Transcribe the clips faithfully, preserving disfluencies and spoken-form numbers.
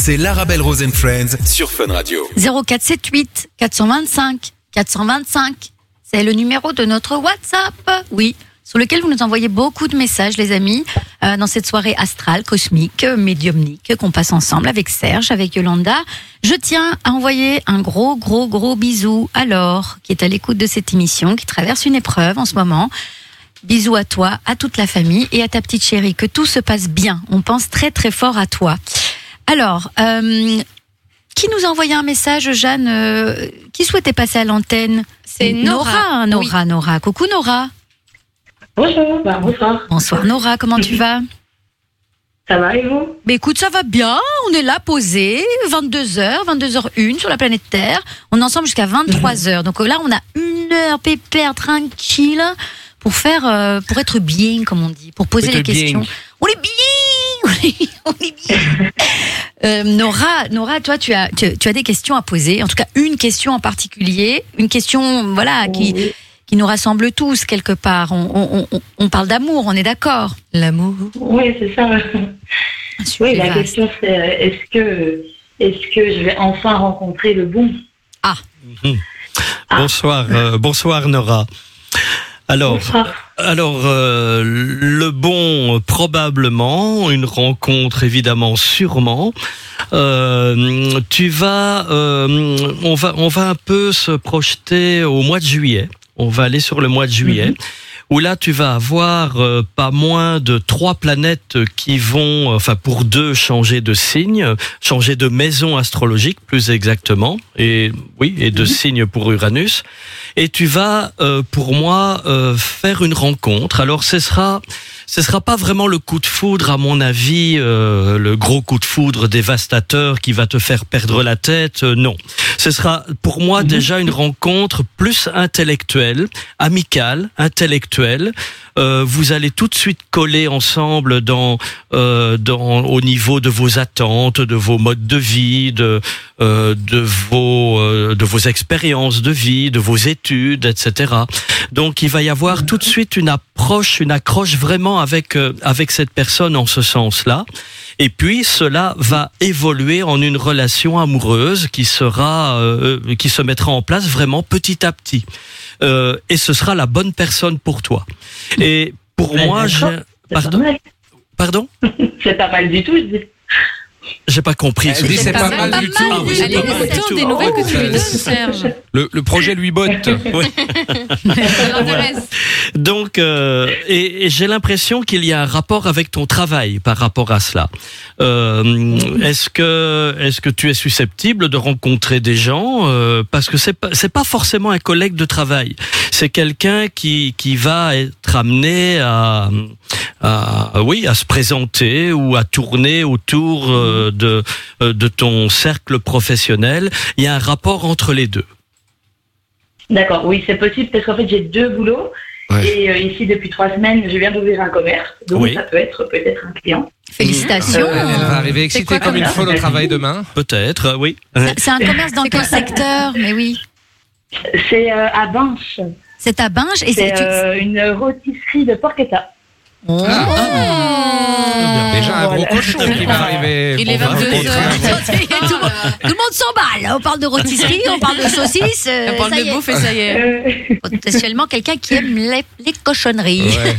c'est l'Arabelle Rose and Friends sur Fun Radio. zéro quatre sept huit quatre cent vingt-cinq quatre cent vingt-cinq, c'est le numéro de notre WhatsApp. Oui, sur lequel vous nous envoyez beaucoup de messages, les amis, euh, dans cette soirée astrale, cosmique, médiumnique qu'on passe ensemble avec Serge, avec Yolanda. Je tiens à envoyer un gros, gros, gros bisou à Laure, qui est à l'écoute de cette émission, qui traverse une épreuve en ce moment. Bisous à toi, à toute la famille et à ta petite chérie. Que tout se passe bien. On pense très, très fort à toi. Alors, euh, qui nous a envoyé un message, Jeanne, euh, qui souhaitait passer à l'antenne? C'est Nora. Nora, Nora, oui. Nora. Coucou Nora. Bonjour, bah, bonsoir. Bonsoir Nora, comment tu vas? Ça va et vous? Bah écoute, ça va bien, on est là posé, vingt-deux heures, vingt-deux heures une sur la planète Terre. On est ensemble jusqu'à vingt-trois heures. Donc là, on a une heure pépère, tranquille, pour faire, euh, pour être bien, comme on dit, pour poser les questions. Bien. On est bien, on est, on est bien. Euh, Nora, Nora, toi, tu as, tu, tu as des questions à poser. En tout cas, une question en particulier, une question, voilà, qui, Oui. qui nous rassemble tous quelque part. On, on, on, on parle d'amour, on est d'accord? L'amour. Oui, c'est ça. Oui, la question c'est est-ce que, est-ce que je vais enfin rencontrer le bon? Ah. Mmh. Bonsoir, euh, bonsoir Nora. Alors, Bonsoir. alors euh, le bon, probablement, une rencontre évidemment, sûrement. Euh, tu vas, euh, on va, on va un peu se projeter au mois de juillet. On va aller sur le mois de juillet. Mmh. Où là tu vas avoir euh, pas moins de trois planètes qui vont, enfin pour deux, changer de signe, changer de maison astrologique plus exactement, et oui, et de mmh. signe pour Uranus. Et tu vas, euh, pour moi, euh, faire une rencontre. Alors ce sera, ce sera pas vraiment le coup de foudre, à mon avis, euh, le gros coup de foudre dévastateur qui va te faire perdre la tête. Euh, non, ce sera pour moi mmh. déjà une rencontre plus intellectuelle, amicale, intellectuelle. Euh, vous allez tout de suite coller ensemble dans, euh, dans, au niveau de vos attentes, de vos modes de vie, de, euh, de vos, euh, de vos expériences de vie, de vos études, et cetera. Donc, il va y avoir tout de suite une approche, une accroche vraiment avec, euh, avec cette personne en ce sens-là. Et puis, cela va évoluer en une relation amoureuse qui sera, euh, qui se mettra en place vraiment petit à petit. Euh, et ce sera la bonne personne pour toi. Et pour ben, moi, j'ai... Pardon? Pardon? C'est pas mal du tout, je dis. J'ai pas compris. Elle dit c'est pas, pas mal, mal du tout. Ah, oui, Allez, autant des nouvelles que tu lui donnes, Serge. Le, le projet lui botte. Oui. Ça l'intéresse. Donc, euh, et, et j'ai l'impression qu'il y a un rapport avec ton travail par rapport à cela. Euh, est-ce que, est-ce que tu es susceptible de rencontrer des gens euh, parce que c'est pas, c'est pas forcément un collègue de travail. C'est quelqu'un qui, qui va être amené à, à, oui, à se présenter ou à tourner autour euh, de, de ton cercle professionnel. Il y a un rapport entre les deux. D'accord, oui, c'est possible parce qu'en fait j'ai deux boulots. Ouais. Et euh, ici depuis trois semaines, je viens d'ouvrir un commerce, donc oui. ça peut être peut-être un client. Félicitations. Euh, elle va arriver excitée comme une folle au travail demain. Peut-être, oui. C'est, c'est un commerce dans quel secteur? Mais oui. C'est euh, à Binche. C'est à Binche et c'est, c'est euh, une rôtisserie de Porchetta. Oh. Ah. Ah. Déjà un gros cochon qui va arriver. Il est vingt-deux heures. Tout, tout le monde s'emballe. On parle de rôtisserie, on parle de saucisses. Euh, on parle de bouffe et ça y est. Potentiellement quelqu'un qui aime les, les cochonneries. Ouais.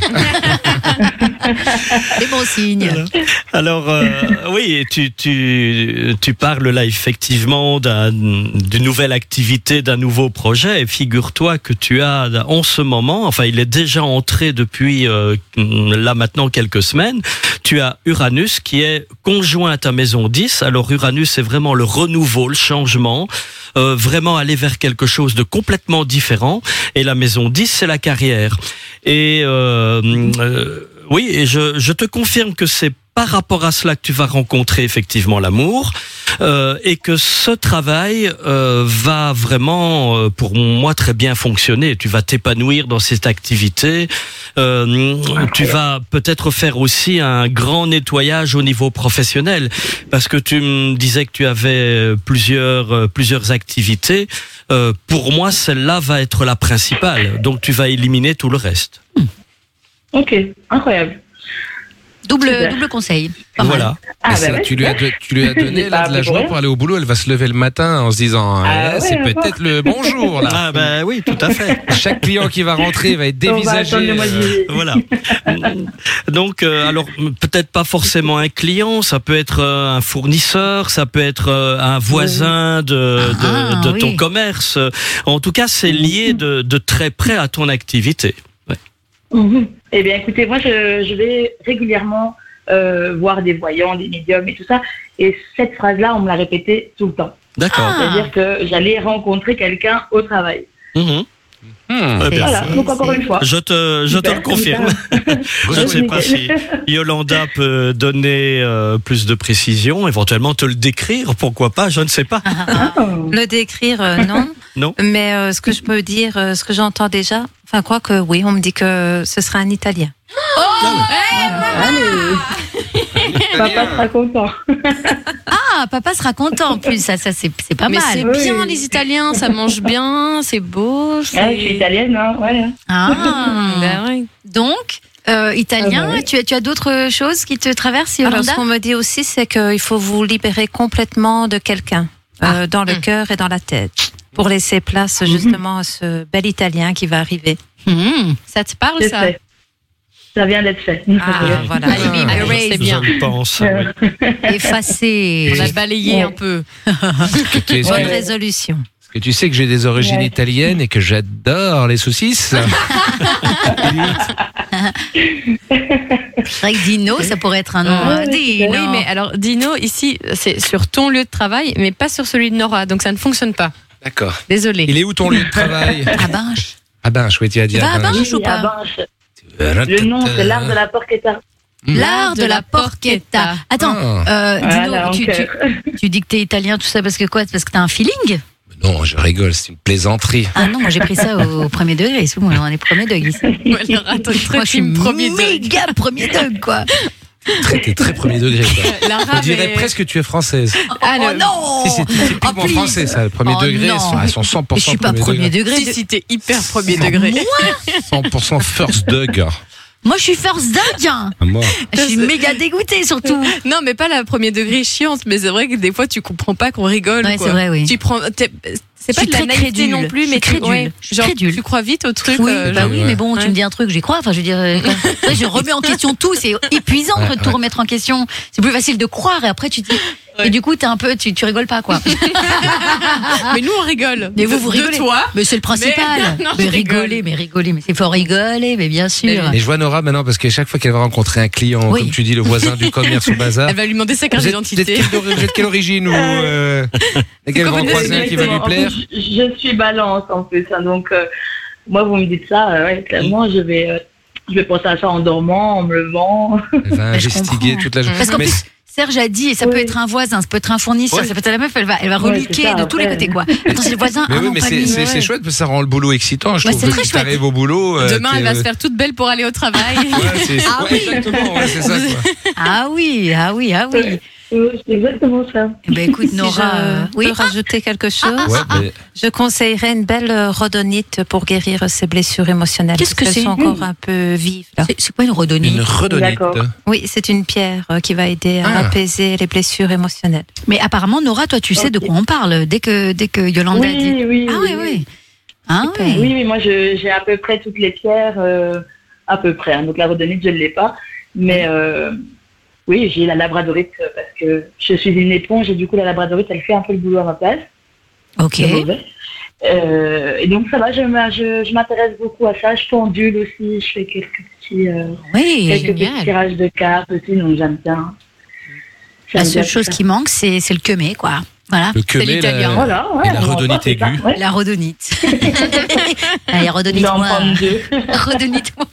C'est bon signe. Alors, euh, oui, tu, tu, tu parles là effectivement d'un, d'une nouvelle activité, d'un nouveau projet. Et figure-toi que tu as en ce moment, enfin il est déjà entré depuis euh, là maintenant quelques semaines, tu as Uranus qui est conjoint à ta maison dix. Alors Uranus c'est vraiment le renouveau, le changement, euh, vraiment aller vers quelque chose de complètement différent. Et la maison dix c'est la carrière. Et euh, euh, oui, et je, je te confirme que c'est par rapport à cela que tu vas rencontrer effectivement l'amour euh, et que ce travail euh, va vraiment, euh, pour moi, très bien fonctionner. Tu vas t'épanouir dans cette activité. Euh, tu vas peut-être faire aussi un grand nettoyage au niveau professionnel parce que tu me disais que tu avais plusieurs, euh, plusieurs activités. Euh, pour moi, celle-là va être la principale. Donc, tu vas éliminer tout le reste. Ok, incroyable. Double, Super. double conseil. Pas mal. Voilà. Ah, Et bah ça, ouais, tu, lui as, super. de- tu lui as donné J'ai là, pas de la appris joie pour pour aller au boulot. Elle va se lever le matin en se disant Ah eh, ouais, c'est à voir. peut-être le bonjour là. Ah ben oui, tout à fait. Chaque client qui va rentrer va être On va attendre dévisagé. le mois de euh, juillet. Voilà. Donc, euh, alors peut-être pas forcément un client, ça peut être euh, un fournisseur, ça peut être euh, un voisin de, de, Ah, de oui. ton commerce. En tout cas, c'est lié de, de très près à ton activité. Ouais. Mhm. Eh bien, écoutez, moi, je, je vais régulièrement euh, voir des voyants, des médiums et tout ça. Et cette phrase-là, on me l'a répétée tout le temps. D'accord. Ah. C'est-à-dire que j'allais rencontrer quelqu'un au travail. Mhm. hmm. Eh bien, Voilà, c'est- donc encore c'est- une fois. je te, je te Super, le confirme. super. Je ne sais pas si Yolanda peut donner euh, plus de précision, éventuellement te le décrire, pourquoi pas, je ne sais pas. Oh. Le décrire, euh, non. Non. Mais euh, ce que je peux dire, euh, ce que j'entends déjà, enfin, quoi que oui, on me dit que ce sera un Italien. Allez. Papa sera content. Ah, papa sera content en plus, ça, ça c'est c'est pas Mais mal. c'est Oui. bien, les Italiens, ça mange bien, c'est beau. c'est- Ah, je suis italienne, hein, ouais. Ah. Ben oui. Donc, euh, italien, Ah ouais. tu, as, tu as d'autres choses qui te traversent, Alors, Yolanda? ce qu'on me dit aussi, c'est qu'il faut vous libérer complètement de quelqu'un, euh, Ah. dans le Mm. cœur et dans la tête, pour laisser place justement à ce bel Italien qui va arriver. Hmm. Ça te parle, C'est ça? fait. Ça vient d'être fait. Ah, voilà. Allez, bim, Ah, erase. c'est bien. Je le pense. oui. Effacé. On a balayé Ouais. un peu. Que tu, est-ce Bonne que- résolution. est-ce que tu sais que j'ai des origines Ouais. italiennes et que j'adore les saucisses. C'est vrai que Dino, ça pourrait être un nom. Ah, hein, oui, Dino. Oui, mais alors, Dino, ici, c'est sur ton lieu de travail, mais pas sur celui de Nora, donc ça ne fonctionne pas. D'accord. Désolée. Il est où ton lieu de travail? Ah ben, je- Ah ben, je tu as dit Tu vas à ah ben, Binche ou Oui, pas à Binche. Le nom, c'est l'art de la porchetta. l'art de la porchetta. Attends, Ah. euh, Dino, Voilà, en tu, tu, cœur. tu dis que t'es italien, tout ça, parce que quoi? Parce que t'as un feeling? Non, je rigole, c'est une plaisanterie. Ah non, moi j'ai pris ça au, au premier degré. C'est bon, on est premier degré ici. Ouais, Laura, toi, très Moi je suis premier degré. méga premier degré, quoi. Très, t'es très premier degré, quoi. Lara, On dirait mais- presque que tu es française. Ah, Oh le- non! Si, c'est typiquement Oh, please. français, ça. Le premier Oh, degré, non. elles sont, elles sont cent pour Mais cent je suis pas premier degré. Si, si, t'es hyper premier degré. cent pour cent first dog. Moi je suis first dog. hein. Ah, moi. Je suis méga dégoûtée surtout. Non, mais pas la premier degré chiante, mais c'est vrai que des fois tu comprends pas qu'on rigole. Ouais, quoi. c'est vrai, oui. Tu prends, t'es- c'est Je pas suis de la très naïveté crédule. non plus, Je mais suis tu, crédule. ouais, Je suis genre, crédule. tu crois vite au truc. Oui, euh, bah genre- oui, ouais. mais bon, tu Ouais. me dis un truc, j'y crois. Enfin, je veux dire, euh, ouais, je remets en question tout. C'est épuisant Ouais, de tout ouais. remettre en question. C'est plus facile de croire et après tu te dis. Ouais. Et du coup, t'es un peu, tu, tu rigoles pas, quoi. Mais nous on rigole. Mais vous, De- vous de rigolez. toi. Mais c'est le principal. Mais- non, mais je rigole. rigoler, mais rigoler, mais c'est faut rigoler, mais bien sûr. Et je vois Nora maintenant parce que chaque fois qu'elle va rencontrer un client, Oui. comme tu dis, le voisin du commerce au bazar. Elle va lui demander sa carte Vous êtes, vous êtes d'identité. quelle, ori- vous êtes quelle origine ou euh, et qu'elle va en comme une croiser un qui va lui Exactement. En plaire? plus, je je suis balance en plus. hein, donc, euh, moi, vous me dites ça, euh, ouais, clairement, je vais, euh, je vais penser à ça en dormant, en me levant. Elle va Mais je investiguer comprends. toute la journée. Parce qu'en Mais plus, Serge a dit, et ça Oui. peut être un voisin, ça peut être un fournisseur, Ouais. ça peut être la meuf, elle va, elle va Ouais, reluquer c'est ça, de tous les après. côtés, quoi. Attends, c'est le voisin, Mais ah oui, non, mais pas c'est lui. c'est- Ouais. c'est chouette parce que ça rend le boulot excitant. Je Ouais, trouve c'est que très si chouette. t'arrives au boulot. euh, Demain, t'es, elle va euh, se faire toute belle pour aller au travail. Ouais, c'est Ah ouais, oui. exactement, ouais, c'est ça. Quoi. Ah oui, ah oui, ah oui. Ouais. Oui, c'est exactement ça. Eh ben écoute, Si Nora, euh, je oui. peux rajouter quelque chose, Ouais, mais- je conseillerais une belle euh, rhodonite pour guérir ces blessures émotionnelles. Qu'est-ce parce que qu'elles c'est sont encore un peu vives. Là. C'est- C'est pas une redonnée. Une redonnite. D'accord. Oui, c'est une pierre euh, qui va aider à Ah. apaiser les blessures émotionnelles. Mais apparemment, Nora, toi, tu sais de Ok. quoi on parle dès que, dès que Yolanda Oui, a dit. oui, Ah oui, oui. Ah Super. oui. Oui, oui, moi, je- j'ai à peu près toutes les pierres, euh, à peu près. hein. Donc, la rhodonite, je ne l'ai pas. Mais euh, oui, j'ai la labradorite euh, parce que je suis une éponge et du coup, la labradorite, elle fait un peu le boulot à ma place. Ok. C'est mauvais. Euh, et donc, ça va, je, m'a- je, je m'intéresse beaucoup à ça. Je pendule aussi, je fais quelques petits, euh, Oui. quelques génial. petits tirages de cartes aussi, donc j'aime bien. La J'aime seule bien chose ça. qui manque, c'est c'est le quemé, quoi. Voilà. Le quemé, l'italien. la, Voilà, ouais, et la on va rhodonite voir, c'est ça, aiguë. ouais. La rhodonite. Allez, Je vais en redonite-moi. prendre deux. Redonite-moi.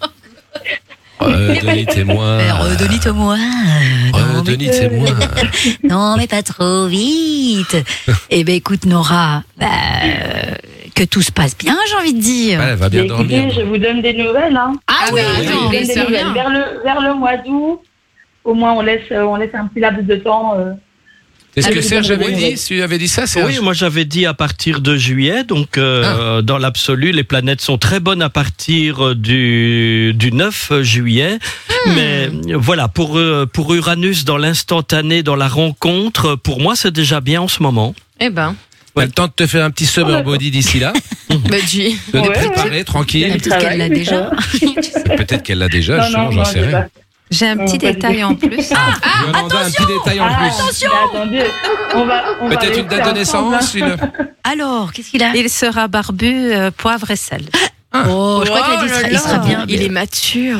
Redonnitez-moi. Euh, Redonite-moi. Non, mais- Redonnitez-moi. Non, mais pas trop vite. Eh ben, écoute, Nora, bah, euh, que tout se passe bien, j'ai envie de dire. Ouais, elle va bien Mais écoutez, dormir. je vous donne des nouvelles. Hein. Ah oui, bah, Je attends, vous donne mais des c'est nouvelles. rien. Vers le, vers le mois d'août, au moins on laisse, euh, on laisse un petit laps de temps. euh, Est-ce Ah, que oui, Serge oui, avait oui, dit, oui. si tu avais dit ça, Serge? Oui, moi j'avais dit à partir de juillet, donc euh, dans l'absolu, les planètes sont très bonnes à partir du, du neuf juillet. Mais euh, voilà, pour, euh, pour Uranus, dans l'instantané, dans la rencontre, pour moi c'est déjà bien en ce moment. Eh ben, T'as le temps de te faire un petit summer body d'ici là, bah, dis. de les Ouais, préparer ouais. tranquille. Elle Peut-être qu'elle l'a oui, déjà. Peut-être qu'elle l'a déjà, Non, justement, non, j'en non, sais j'ai rien. pas. J'ai un petit Non, pas du détail tout. en plus. Yolanda, un petit détail en Ah, plus. Attention. mais attendez, on va, on va Peut-être une rester date de ensemble, naissance, hein. une... Alors, qu'est-ce qu'il a? Il sera barbu, euh, poivre et sel. Oh, je crois qu'il a dit Oh là il sera là. bien. Il est mature.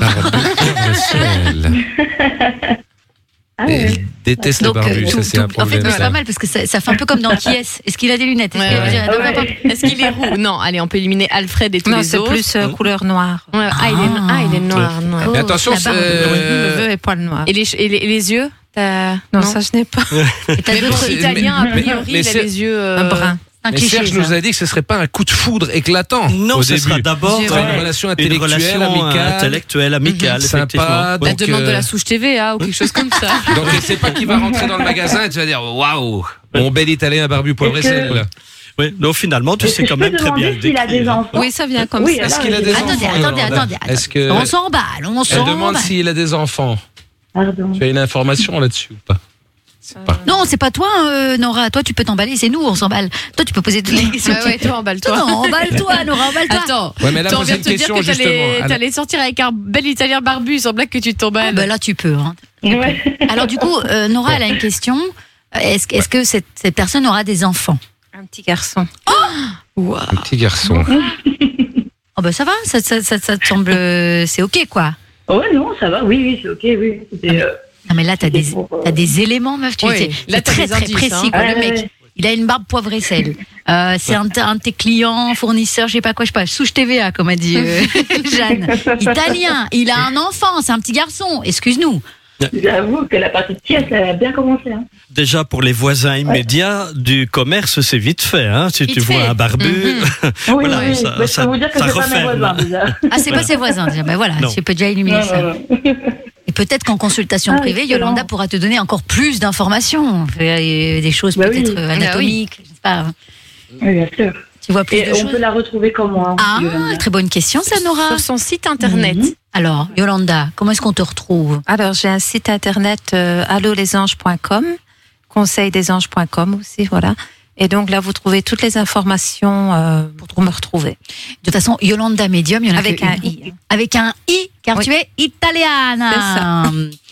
Ah ouais. Elle déteste le Donc, barbu, euh, ça tout- c'est tout- un en fait, problème. c'est ça. pas mal parce que ça, ça fait un peu comme dans Qui est-ce Est-ce qu'il a des lunettes? Est-ce Ouais, qu'il a- ouais. Attends, Ah attends, ouais. attends. Est-ce qu'il est roux? Non, allez, on peut éliminer Alfred et tous Non, les c'est autres. plus euh, couleur noire. Ouais, ah, il est, ah, il est noir, noir. Oh, Mais attention, la barbe. c'est- Cheveux et poils noirs. Et les, ch- et les, et les yeux t'as- Non, ça je n'ai pas. Et t'as Mais bon, d'autres- c'est- italien, a mais- priori, mais il a c'est- les yeux. euh, Un brun. un Mais cliché. Serge ça. nous a dit que ce serait pas un coup de foudre éclatant Non, au ce début. sera d'abord J'ai- Ce serait Ouais. une relation une intellectuelle, relation amicale. intellectuelle, amicale, Mhm. effectivement. Sympa, Ouais. La donc, demande de euh, la souche T V A ou quelque chose comme ça. Donc tu sais pas qui va rentrer dans le magasin et tu vas dire waouh, mon bel italien barbu poivre et Est-ce que- sel. Oui, donc finalement, tu Est-ce sais que quand je même peux très bien demander le s'il a des décrire. enfants? Oui, ça vient comme Oui, ça. Est-ce alors, qu'il a je- des Attendez, enfants, attendez, Yolanda attendez. Est-ce que On s'emballe, on elle demande s'emballe. s'il a des enfants? Pardon. Tu as une information là-dessus ou pas? C'est pas. Non, c'est pas toi, euh, Nora. Toi, tu peux t'emballer, c'est nous, on s'emballe. Toi, tu peux poser toutes les questions. Ouais, ouais, toi, emballe-toi. Non, emballe-toi, Nora, emballe-toi. Attends, Ouais, mais elle a tu posé viens une de te dire question que justement. t'allais, Elle- t'allais sortir avec un bel italien barbu sans blague que tu Ah, t'emballes. bah là, tu peux. Hein. Ouais. Alors, du coup, euh, Nora, elle a une question. Est-ce, que- est-ce que cette, cette personne aura des enfants? Un petit garçon. Wow. Un petit garçon. Oh, bah ça va, ça, ça, ça, ça te semble. euh, C'est OK, quoi. Ouais, non, ça va. Oui, oui, c'est ok. Oui. C'était, euh, Non, mais là, t'as des, Pour, euh, t'as des éléments, meuf. Tu Oui, sais, là, c'est t'as très, des très indices, précis, hein. quoi. Ouais, Le mec, ouais. il a une barbe poivre et sel. Euh, c'est un, un de tes clients, fournisseurs, je sais pas quoi, je sais pas, souche T V A, comme a dit euh, Jeanne. Italien, il a un enfant, c'est un petit garçon. Excuse-nous. J'avoue que la partie de pièce, elle a bien commencé. Hein. Déjà pour les voisins immédiats du commerce, c'est vite fait. Hein. Si Vite tu vois fait. un barbu, Oui, Voilà, oui, ça- mais ça- je peux vous dire que ça c'est pas mes referme. voisins déjà. Ah, c'est pas ses voisins. déjà. Ben voilà, Non. je peux déjà éliminer Non, ça. non, non. Et peut-être qu'en consultation Ah, privée, excellent. Yolanda pourra te donner encore plus d'informations. Euh, Des choses Bah peut-être oui. euh, anatomiques. Je sais pas. Oui, bien sûr. Tu vois plus Et de on choses. peut la retrouver comment hein, Ah, Yolanda très bonne question, ça, Nora. Sur son site internet. Mhm. Alors, Yolanda, comment est-ce qu'on te retrouve? Alors, j'ai un site internet euh, allo les anges point com, conseil des anges point com aussi, voilà. Et donc là, vous trouvez toutes les informations euh, pour me retrouver. De toute façon, Yolanda Medium, il y en a Avec que un une. i. hein. Avec un i, car Oui. tu es italiana.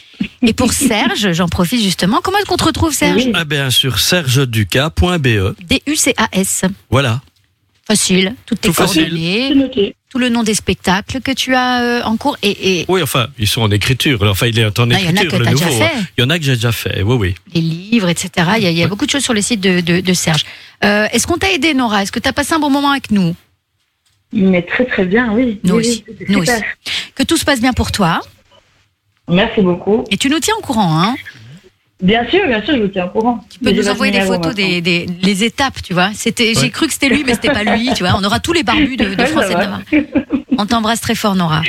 Et pour Serge, j'en profite justement. Comment est-ce qu'on te retrouve, Serge? Oui. ah bien sur serge ducas point b e. D U C A S. Voilà. Facile. Toutes tes Tout facile. C'est coordonnées, noté. tout le nom des spectacles que tu as euh, en cours et, et Oui, enfin, ils sont en écriture. Enfin, il est en Ah, il y en a écriture, que le t'as déjà nouveau. fait. hein. Il y en a que j'ai déjà fait, oui, oui. les livres, et cetera. Il y a, il y a beaucoup de choses sur le site de, de, de Serge. Euh, est-ce qu'on t'a aidé, Nora? Est-ce que tu as passé un bon moment avec nous? Mais très très bien, oui. Nous Oui, aussi. oui, c'était Nous super. aussi. Que tout se passe bien pour toi. Merci beaucoup. Et tu nous tiens au courant, hein? Bien sûr, bien sûr, je vous tiens au courant. Tu peux nous envoyer des photos des, des les étapes, tu vois. C'était, j'ai Ouais. cru que c'était lui, mais c'était pas lui, tu vois. On aura tous les barbus de, de France et de Navarre. On t'embrasse très fort, Nora.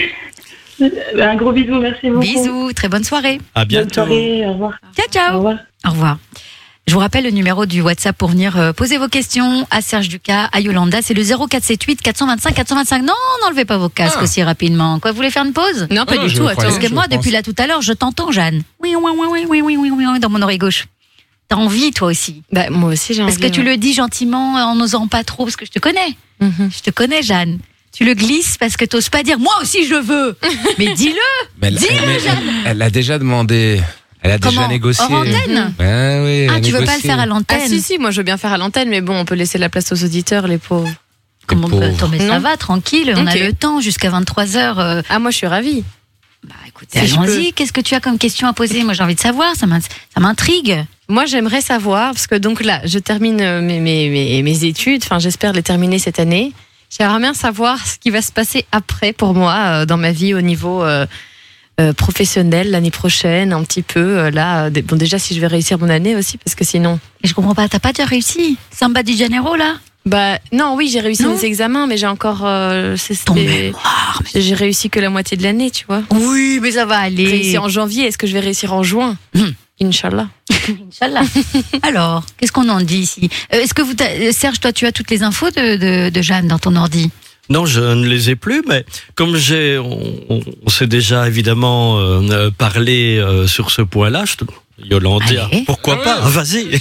Un gros bisou, merci beaucoup. Bisous, très bonne soirée. À Bonne bientôt. soirée, au revoir. Ciao, Au ciao. revoir. Au revoir. Je vous rappelle le numéro du WhatsApp pour venir euh, poser vos questions à Serge Ducas, à Yolanda. C'est le zéro quatre sept huit quatre cent vingt-cinq quatre cent vingt-cinq. Non, n'enlevez pas vos casques Ah. aussi rapidement. Quoi, vous voulez faire une pause? Non, pas Ah, du je tout. croyais. Attends. Parce que je moi, pense. depuis là tout à l'heure, je t'entends, Jeanne. Oui, oui, oui, oui, oui, oui, oui, oui, oui, dans mon oreille gauche. T'as envie, toi aussi. Bah, moi aussi, j'ai Parce envie. que tu ouais. le dis gentiment, en n'osant pas trop, parce que je te connais. Mhm. Je te connais, Jeanne. Tu le glisses parce que t'oses pas dire, moi aussi je veux. Mais dis-le. Mais elle, Dis-le, mais elle- Jeanne. elle a déjà demandé. Elle a Comment? déjà négocié. Hors antenne? Ouais, oui, elle Ah, a tu veux pas le négocié. faire à Ah l'antenne? si, si, moi je veux bien faire à l'antenne, mais bon, on peut laisser la place aux auditeurs, les pauvres. Comment pauvre. Attends, mais ça Non. va, tranquille. On a Ok. le temps jusqu'à vingt-trois heures. euh, Ah, moi je suis ravie. Bah écoutez, Si je allons-y. Qu'est-ce que tu as comme question à poser? Moi, j'ai envie de savoir. Ça m'in- ça m'intrigue. Moi j'aimerais savoir, parce que donc là, je termine euh, mes, mes, mes, mes études, enfin j'espère les terminer cette année. J'aimerais bien savoir ce qui va se passer après pour moi euh, dans ma vie au niveau euh, euh, professionnel l'année prochaine, un petit peu. euh, là, euh, dé- bon déjà si je vais réussir mon année aussi, parce que sinon. Et je comprends pas. T'as pas déjà réussi? Samba di Janeiro, là? Bah non, oui, j'ai réussi Non. mes examens, mais j'ai encore. euh, c'est- Ton c'est- mémoire. mais- J'ai réussi que la moitié de l'année, tu vois. Oui, mais ça va aller. Réussir en janvier, est-ce que je vais réussir en juin? Hum. Inch'Allah. Inch'Allah. Alors, qu'est-ce qu'on en dit ici? Euh, Est-ce que vous, t'a- Serge, toi, tu as toutes les infos de, de, de Jeanne dans ton ordi? Non, je ne les ai plus, mais comme j'ai, on, on- on s'est déjà évidemment euh, euh, parlé euh, sur ce point-là, je te... Yolanda, Allez. pourquoi Ah pas? ouais. Vas-y.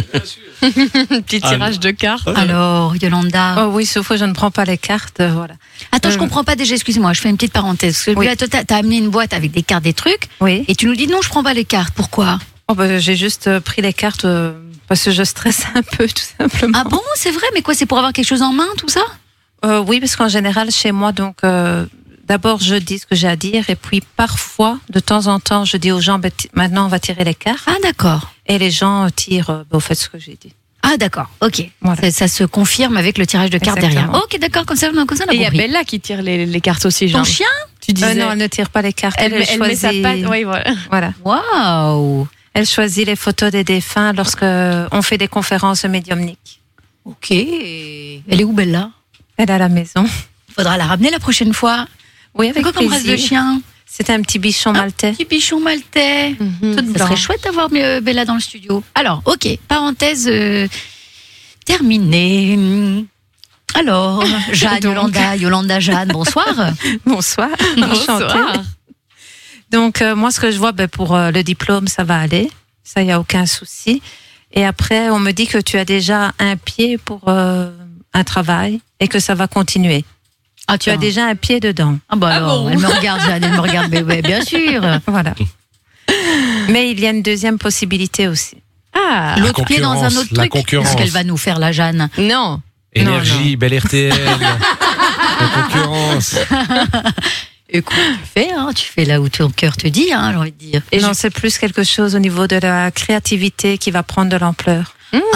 Petit Ah, tirage de cartes. Alors, Yolanda. Oh oui, sauf que je ne prends pas les cartes, euh, voilà. Attends, je Euh. comprends pas déjà, excuse-moi, je fais une petite parenthèse. Parce que Oui. là, toi, t'as t'as amené une boîte avec des cartes, des trucs, Oui. et tu nous dis non, je prends pas les cartes. Pourquoi? Oh, bah, j'ai juste euh, pris les cartes euh, parce que je stresse un peu, tout simplement. Ah bon, c'est vrai, mais quoi, c'est pour avoir quelque chose en main, tout ça? Euh, oui, parce qu'en général, chez moi, donc, euh, d'abord, je dis ce que j'ai à dire, et puis parfois, de temps en temps, je dis aux gens, bah, t- maintenant, on va tirer les cartes, Ah d'accord. et les gens euh, tirent, euh, bah, au fait, ce que j'ai dit. Ah d'accord, ok. Voilà. Ça, ça se confirme avec le tirage de cartes Exactement. derrière. Ok, d'accord, comme ça, on a, comme ça, on a Et il y a compris. Bella qui tire les, les cartes aussi, Ton genre. chien? Tu disais. Euh, non, elle ne tire pas les cartes, elle, elle, met- elle met sa choisit, patte. Oui, voilà. voilà. Waouh. Elle choisit les photos des défunts lorsque on fait des conférences médiumniques. Ok. Elle est où, Bella? Elle est à la maison. Faudra la ramener la prochaine fois. Oui, C'est avec quoi comme race de plaisir. chien? C'est un petit bichon maltais. Petit bichon maltais. Mhm. Toute Ça blanche. serait chouette d'avoir euh, Bella dans le studio. Alors, ok, parenthèse euh, terminée. Alors, Jeanne, Donc. Yolanda, Yolanda, Jeanne, bonsoir. Bonsoir. Bonsoir. Enchantée. Donc, euh, moi, ce que je vois, ben, pour euh, le diplôme, ça va aller. Ça, il n'y a aucun souci. Et après, on me dit que tu as déjà un pied pour euh, un travail et que ça va continuer. Ah, Tu as déjà un pied dedans. Ah, bah Ah alors, bon elle me regarde, Jeanne, elle me regarde, mais ouais, bien sûr. Voilà. Mais il y a une deuxième possibilité aussi. Ah, L'autre pied dans un concurrence, autre la truc. concurrence. Qu'est-ce qu'elle va nous faire, la Jeanne? non. Énergie, belle R T L. La concurrence. Écoute, tu fais, hein, tu fais là où ton cœur te dit, hein, j'ai envie de dire. Et non, c'est plus quelque chose au niveau de la créativité qui va prendre de l'ampleur.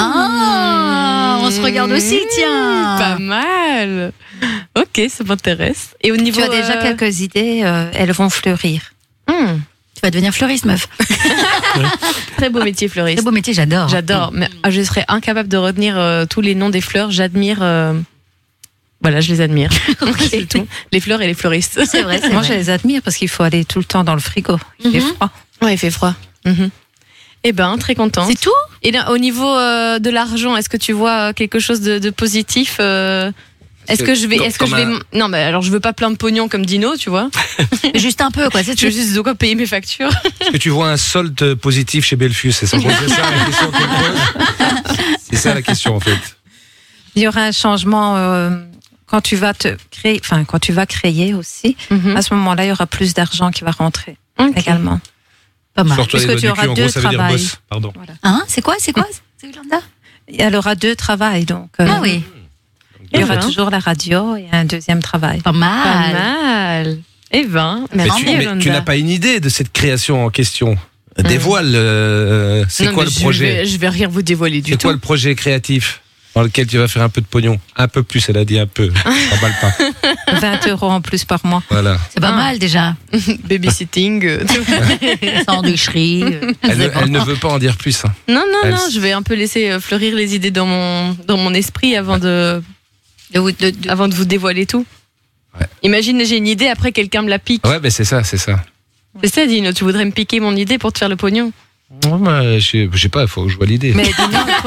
Ah, on se regarde aussi, tiens. Pas mal. Ok, ça m'intéresse. Et au niveau. Tu as déjà euh, quelques idées, euh, elles vont fleurir. hmm, Tu vas devenir fleuriste, meuf. Très beau métier, fleuriste. Très beau métier, j'adore. J'adore. Mais ah, je serais incapable de retenir euh, tous les noms des fleurs. J'admire. euh, Voilà, je les admire. C'est tout. Les fleurs et les fleuristes. C'est vrai, c'est Moi, vrai. je les admire parce qu'il faut aller tout le temps dans le frigo. Il fait Mhm. froid. Ouais, il fait froid. Mhm. Eh ben, très contente. C'est tout? Et là, au niveau euh, de l'argent, est-ce que tu vois quelque chose de, de positif euh, Est-ce que je vais, Comme- est-ce que je comme vais, un- m- non, mais alors je veux pas plein de pognon comme Dino, tu vois. Juste un peu, quoi. C'est Je veux juste de quoi payer mes factures. Est-ce que tu vois un solde positif chez Belfius? C'est ça, c'est ça la question qu'elle pose. C'est ça la question en fait. Il y aura un changement euh, quand tu vas te créer, enfin quand tu vas créer aussi. Mhm. À ce moment-là, il y aura plus d'argent qui va rentrer Ok. également. pas mal. Sors-toi les Puisque doigts tu du auras cul, en deux gros, ça veut dire travails. boss. Pardon. Hein? C'est quoi? C'est quoi? C'est Yolanda? Elle aura deux travails, donc euh, Ah oui. il y Eh aura ben. toujours la radio et un deuxième travail. Pas Pas mal. mal. Eh ben, Mais merci tu, mais Yolanda. tu n'as pas une idée de cette création en question. Dévoile, euh, c'est Non, quoi mais le je projet? vais, je vais rien vous dévoiler du C'est tout. quoi le projet créatif dans lequel tu vas faire un peu de pognon? Un peu plus, elle a dit un peu. Emballe pas. vingt euros en plus par mois. Voilà. C'est pas Ah. mal déjà. Babysitting. euh, Sandwicherie. euh, Elle, ne, c'est bon. elle ne veut pas en dire plus. hein. non, non, Elle- non, je vais un peu laisser euh, fleurir les idées dans mon, dans mon esprit avant de, De vous- de- de- avant de vous dévoiler tout. Ouais. Imagine, j'ai une idée, après quelqu'un me la pique. Ouais, ben c'est ça, c'est ça. C'est ça, Dino, tu voudrais me piquer mon idée pour te faire le pognon. Ouais, bah, je je sais pas, il faut que je vois l'idée. Mais dis-nous, toi,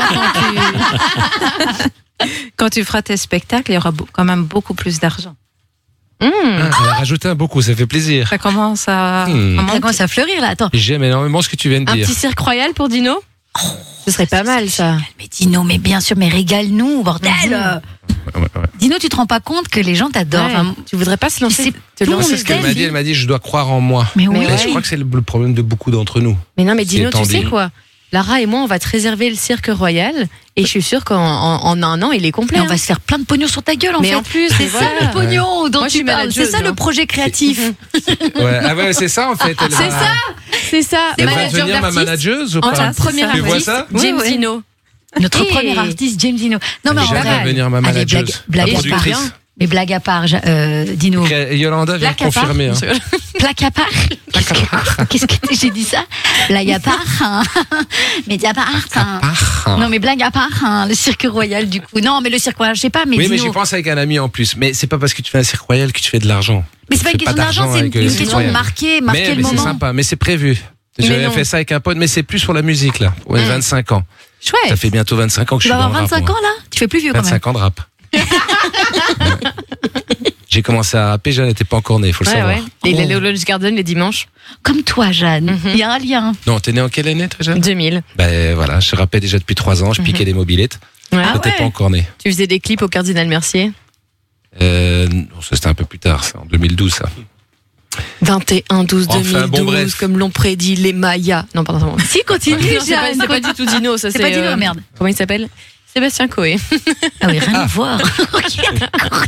quand tu... quand tu feras tes spectacles, il y aura beau- quand même beaucoup plus d'argent. Hmm. Ah, elle a rajouté un beaucoup, ça fait plaisir. Ça commence à, Hmm. à Ça monter. commence à fleurir là. Attends. J'aime énormément ce que tu viens de Un dire. petit cirque royal pour Dino Ce serait pas mal, ça. Mais Dino, mais bien sûr, mais régale-nous, bordel. Mhm. Ouais, ouais. Dino, tu te rends pas compte que les gens t'adorent. Ouais. Enfin, Tu voudrais pas se lancer, c'est- te tout le Non, monde lancer c'est ce qu'elle Estelle m'a dit. dit- Elle m'a dit, je dois croire en moi. mais oui. Mais Et ouais. je crois que c'est le, le problème de beaucoup d'entre nous. Mais non, mais C'est Dino, tu étendu. sais quoi Lara et moi, on va te réserver le cirque royal et je suis sûre qu'en en, en un an, il est complet. Et on hein. va se faire plein de pognon sur ta gueule en Mais fait. en plus, c'est mais ça voilà. le pognon dont Moi, je tu suis parles. C'est manageuse, ça le hein. projet créatif. Ouais, ah ouais, c'est ça en fait. Elle C'est va- ça, c'est ça. Elle va Manager devenir ma d'artiste. manageuse ou En pas tant que premier Tu vois artiste, ça James Oui, oui. Dino. Notre Et- premier artiste, James Dino. Non mais en J'aimerais vrai, devenir ma allez, manageuse. blague- blague la à part. productrice. Mais blague à part, ja- euh, Dino. Et Yolanda vient de Blague à part. confirmer. hein. Plaque à part. Qu'est-ce que, qu'est-ce que j'ai dit ça? Blague à part. hein. Mais à part. hein. Ah. Non mais blague à part. hein, Le cirque royal du coup. Non mais le cirque royal, je sais pas. Mais Oui, mais Dino. j'y pense avec un ami en plus. Mais c'est pas parce que tu fais un cirque royal que tu fais de l'argent. Mais c'est pas Tu une fais question d'argent, c'est une, avec, euh, une Cirque question de Royal. marquer, marquer Mais, le mais c'est moment. sympa, mais c'est prévu. J'avais non. fait ça avec un pote, mais c'est plus pour la musique, là. Ouais, Mm. vingt-cinq ans. Chouette. Ça fait bientôt vingt-cinq ans que Tu je vas suis dans avoir le rap. vingt-cinq moi. ans là? Tu fais plus vieux quand même. vingt-cinq ans de rap. Ouais. J'ai commencé à rapper, Jeanne n'était pas encore née, faut le Ouais, savoir. ouais. Et il Oh. allait au Lodge Garden les dimanches. Comme toi, Jeanne. Mhm. Il y a un lien. Non, t'es né en quelle année, toi, Jeanne? deux mille. Ben voilà, je rappais déjà depuis trois ans, je piquais des mobilettes. Ouais. Ah T'étais ouais. pas encore né. Tu faisais des clips au Cardinal Mercier. Euh, non, ça c'était un peu plus tard, ça, en deux mille douze, ça. vingt et un douze deux mille douze, Enfin, bon, bref. comme l'ont prédit les Mayas. Non, pardon. Si, continue, Non, c'est pas, Jeanne. c'est pas du tout Dino, ça C'est c'est. pas Dino, euh, merde. Comment il s'appelle? Sébastien Coé. Ah oui, rien à voir. Ok, d'accord.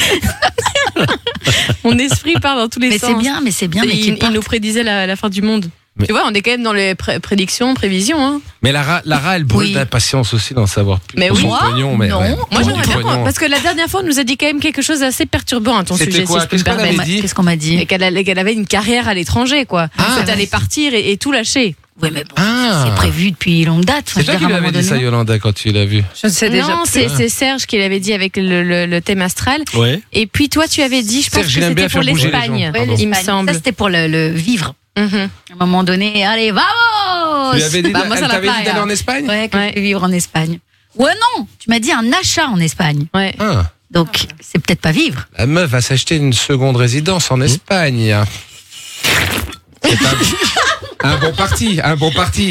Mon esprit part dans tous les Mais sens. c'est bien, mais c'est bien. Et Mais il, qu'il il parte. nous prédisait la, la fin du monde. Mais- Tu vois, on est quand même dans les pré- prédictions, prévisions. Hein. Mais Lara, Lara elle brûle Oui. d'impatience aussi d'en savoir plus Mais pour oui. son Moi, pognon. Mais non. ouais. Moi, Pour j'aimerais du bien qu'on- pognon. parce que la dernière fois, on nous a dit quand même quelque chose d'assez perturbant à ton C'était sujet, quoi si je peux me Qu'est-ce qu'on avait permettre. dit Qu'est-ce qu'on m'a dit? Et qu'elle allait- qu'elle avait une carrière à l'étranger, quoi. Ah. Elle allait partir et, et tout lâcher. Oui, mais bon, Ah. c'est prévu depuis longue date. Enfin, C'est je toi veux qui dire, lui à un avais moment dit ça, donné. Yolanda, quand tu l'as vu. Je ne sais déjà Non, plus. c'est c'est Serge qui l'avait dit avec le, le- le thème astral. Ouais. Et puis toi, tu avais dit, je pense Serge, que il aime bien c'était pour faire bouger les l'Espagne, gens. Pardon. il me l'Espagne. semble. Ça, c'était pour le, le vivre. Mhm. À un moment donné, allez, vamos! Tu lui avais dit, Bah, moi, ça elle la t'avait dit playa. d'aller en Espagne Ouais, que Ouais. je vais vivre en Espagne. Ouais, non, tu m'as dit un achat en Espagne. Ouais. Ah, Donc, c'est peut-être pas vivre. la meuf va s'acheter une seconde résidence en Espagne. C'est un, un bon parti, un bon parti.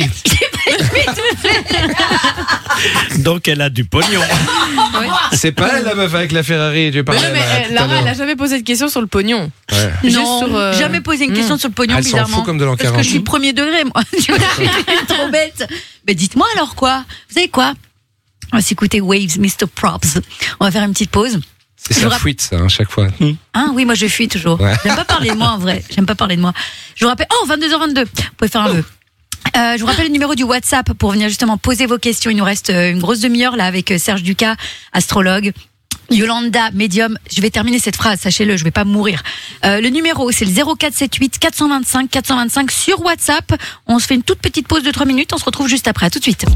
Donc elle a du pognon. C'est pas elle, la meuf avec la Ferrari, tu Mais parlais non, mais là, euh, tout à Lara, l'heure. elle a jamais posé de question sur le pognon. Ouais. Juste Non, sur, euh, jamais posé une hmm. question sur le pognon, Elle s'en bizarrement. fout comme de l'an Parce que je suis premier degré, moi. Tu vois, je suis trop bête. Mais dites-moi alors quoi? Vous savez quoi? On va s'écouter Waves, mister Props. On va faire une petite pause. C'est Je sa vous rapp- fuite, ça, à chaque fois. Hein, oui, moi je fuis toujours. Ouais. J'aime pas parler de moi en vrai. J'aime pas parler de moi. Je vous rappelle. Oh, vingt-deux heures vingt-deux. Vous pouvez faire un vœu. Euh, je vous rappelle le numéro du WhatsApp pour venir justement poser vos questions. Il nous reste euh, une grosse demi-heure là avec euh, Serge Ducas, astrologue. Yolanda, médium. Je vais terminer cette phrase, sachez-le, je vais pas mourir. Euh, le numéro, c'est le zéro quatre sept huit quatre cent vingt-cinq quatre cent vingt-cinq sur WhatsApp. On se fait une toute petite pause de trois minutes. On se retrouve juste après. À tout de suite.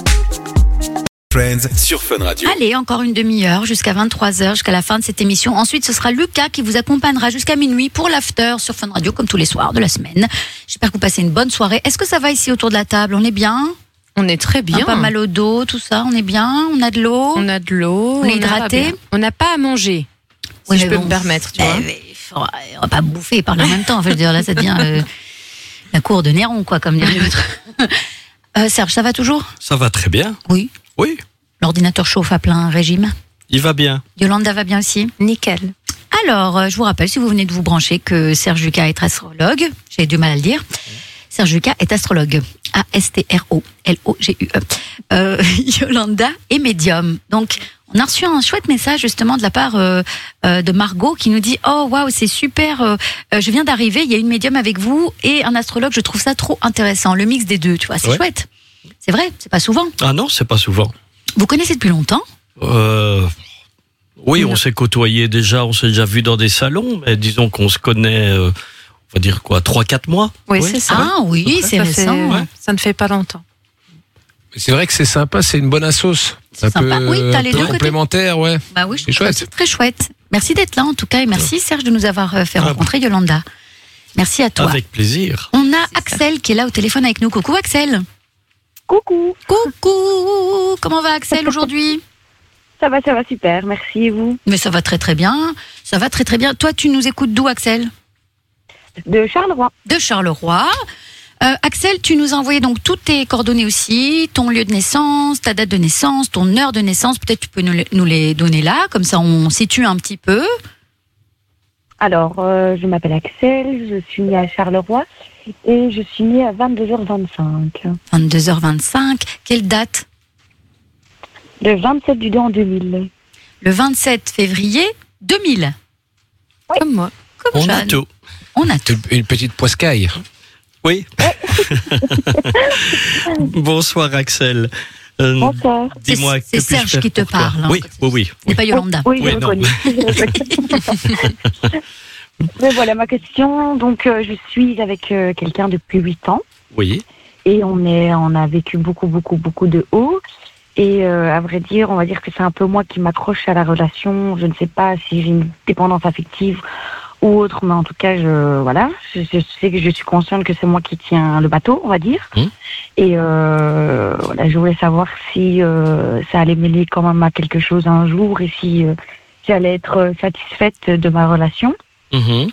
Friends sur Fun Radio. Allez, encore une demi-heure jusqu'à vingt-trois heures, jusqu'à la fin de cette émission. Ensuite, ce sera Lucas qui vous accompagnera jusqu'à minuit pour l'after sur Fun Radio, comme tous les soirs de la semaine. J'espère que vous passez une bonne soirée. Est-ce que ça va ici autour de la table? On est bien? On est très Hein, bien. pas mal au dos, tout ça. On est bien? On a de l'eau? On a de l'eau. On est a- hydraté. On n'a pas à manger. Si Oui, je mais peux bon. me permettre, tu Eh, vois. mais, faut- on va pas bouffer et parler en même temps. Enfin, je veux dire, là, ça devient euh, la cour de Néron, quoi, comme dirait l'autre. Euh, Serge, ça va toujours? Ça va très bien. Oui. Oui, L'ordinateur chauffe à plein régime. il va bien. Yolanda va bien aussi? Nickel. Alors, euh, je vous rappelle, si vous venez de vous brancher, que Serge Lucas est astrologue. J'ai du mal à le dire. Serge Lucas est astrologue. A S T R O L O G U E. Euh, Yolanda est médium. Donc, on a reçu un chouette message justement de la part euh, euh, de Margot qui nous dit « Oh, waouh, c'est super, euh, euh, je viens d'arriver, il y a une médium avec vous et un astrologue, je trouve ça trop intéressant. Le mix des deux, tu vois, c'est Ouais. chouette. C'est vrai, c'est pas souvent. Ah non, c'est pas souvent. Vous connaissez depuis longtemps? Euh, oui, Non. on s'est côtoyé déjà, on s'est déjà vu dans des salons, mais disons qu'on se connaît, euh, on va dire quoi, trois quatre mois. Oui, c'est ça. Ah oui, c'est Ça fait- récent. ouais, ça ne fait pas longtemps. C'est vrai que c'est sympa, c'est une bonne sauce. C'est sympa. Oui, t'as un les peu deux côtés. complémentaire, ouais. Bah oui, je C'est trouve chouette. ça très chouette. Merci d'être là en tout cas et merci Serge de nous avoir euh, fait Ah rencontrer Yolanda. Merci à toi. Avec plaisir. On a Axel qui est là au téléphone avec nous. Coucou Axel. Coucou, Coucou. Comment va Axel aujourd'hui? ça va, ça va super, merci et vous? Mais ça va très très bien. Ça va très très bien. Toi, tu nous écoutes d'où Axel? De Charleroi. De Charleroi. Euh, Axel, tu nous as envoyé donc toutes tes coordonnées aussi, ton lieu de naissance, ta date de naissance, ton heure de naissance. Peut-être tu peux nous les, nous les donner là, comme ça on situe un petit peu. Alors, euh, je m'appelle Axel, je suis née à Charleroi et je suis née à vingt-deux heures vingt-cinq. vingt-deux heures vingt-cinq. Quelle date? Le vingt-sept du deux en deux mille. Le vingt-sept février deux mille. Comme moi. Comme On a Jeanne. tout. On a tout. Une, une petite poiscaille. Oui. Bonsoir Axel. Euh, Bonsoir. Dis-moi, C'est- que c'est puis-je Serge faire qui te pour toi parle, hein, Oui, quand oui, oui. Ce n'est pas Yolanda. Oui, Oui, je non. reconnais. Mais voilà ma question. Donc, euh, je suis avec euh, quelqu'un depuis huit ans Oui. et on, est, on a vécu beaucoup, beaucoup, beaucoup de hauts. Et euh, à vrai dire, on va dire que c'est un peu moi qui m'accroche à la relation. Je ne sais pas si j'ai une dépendance affective ou autre, mais en tout cas, je, voilà, je, je sais que je suis consciente que c'est moi qui tiens le bateau, on va dire. Mmh. Et euh, voilà, je voulais savoir si euh, ça allait mêler quand même à quelque chose un jour et si euh, j'allais être satisfaite de ma relation. Mmh.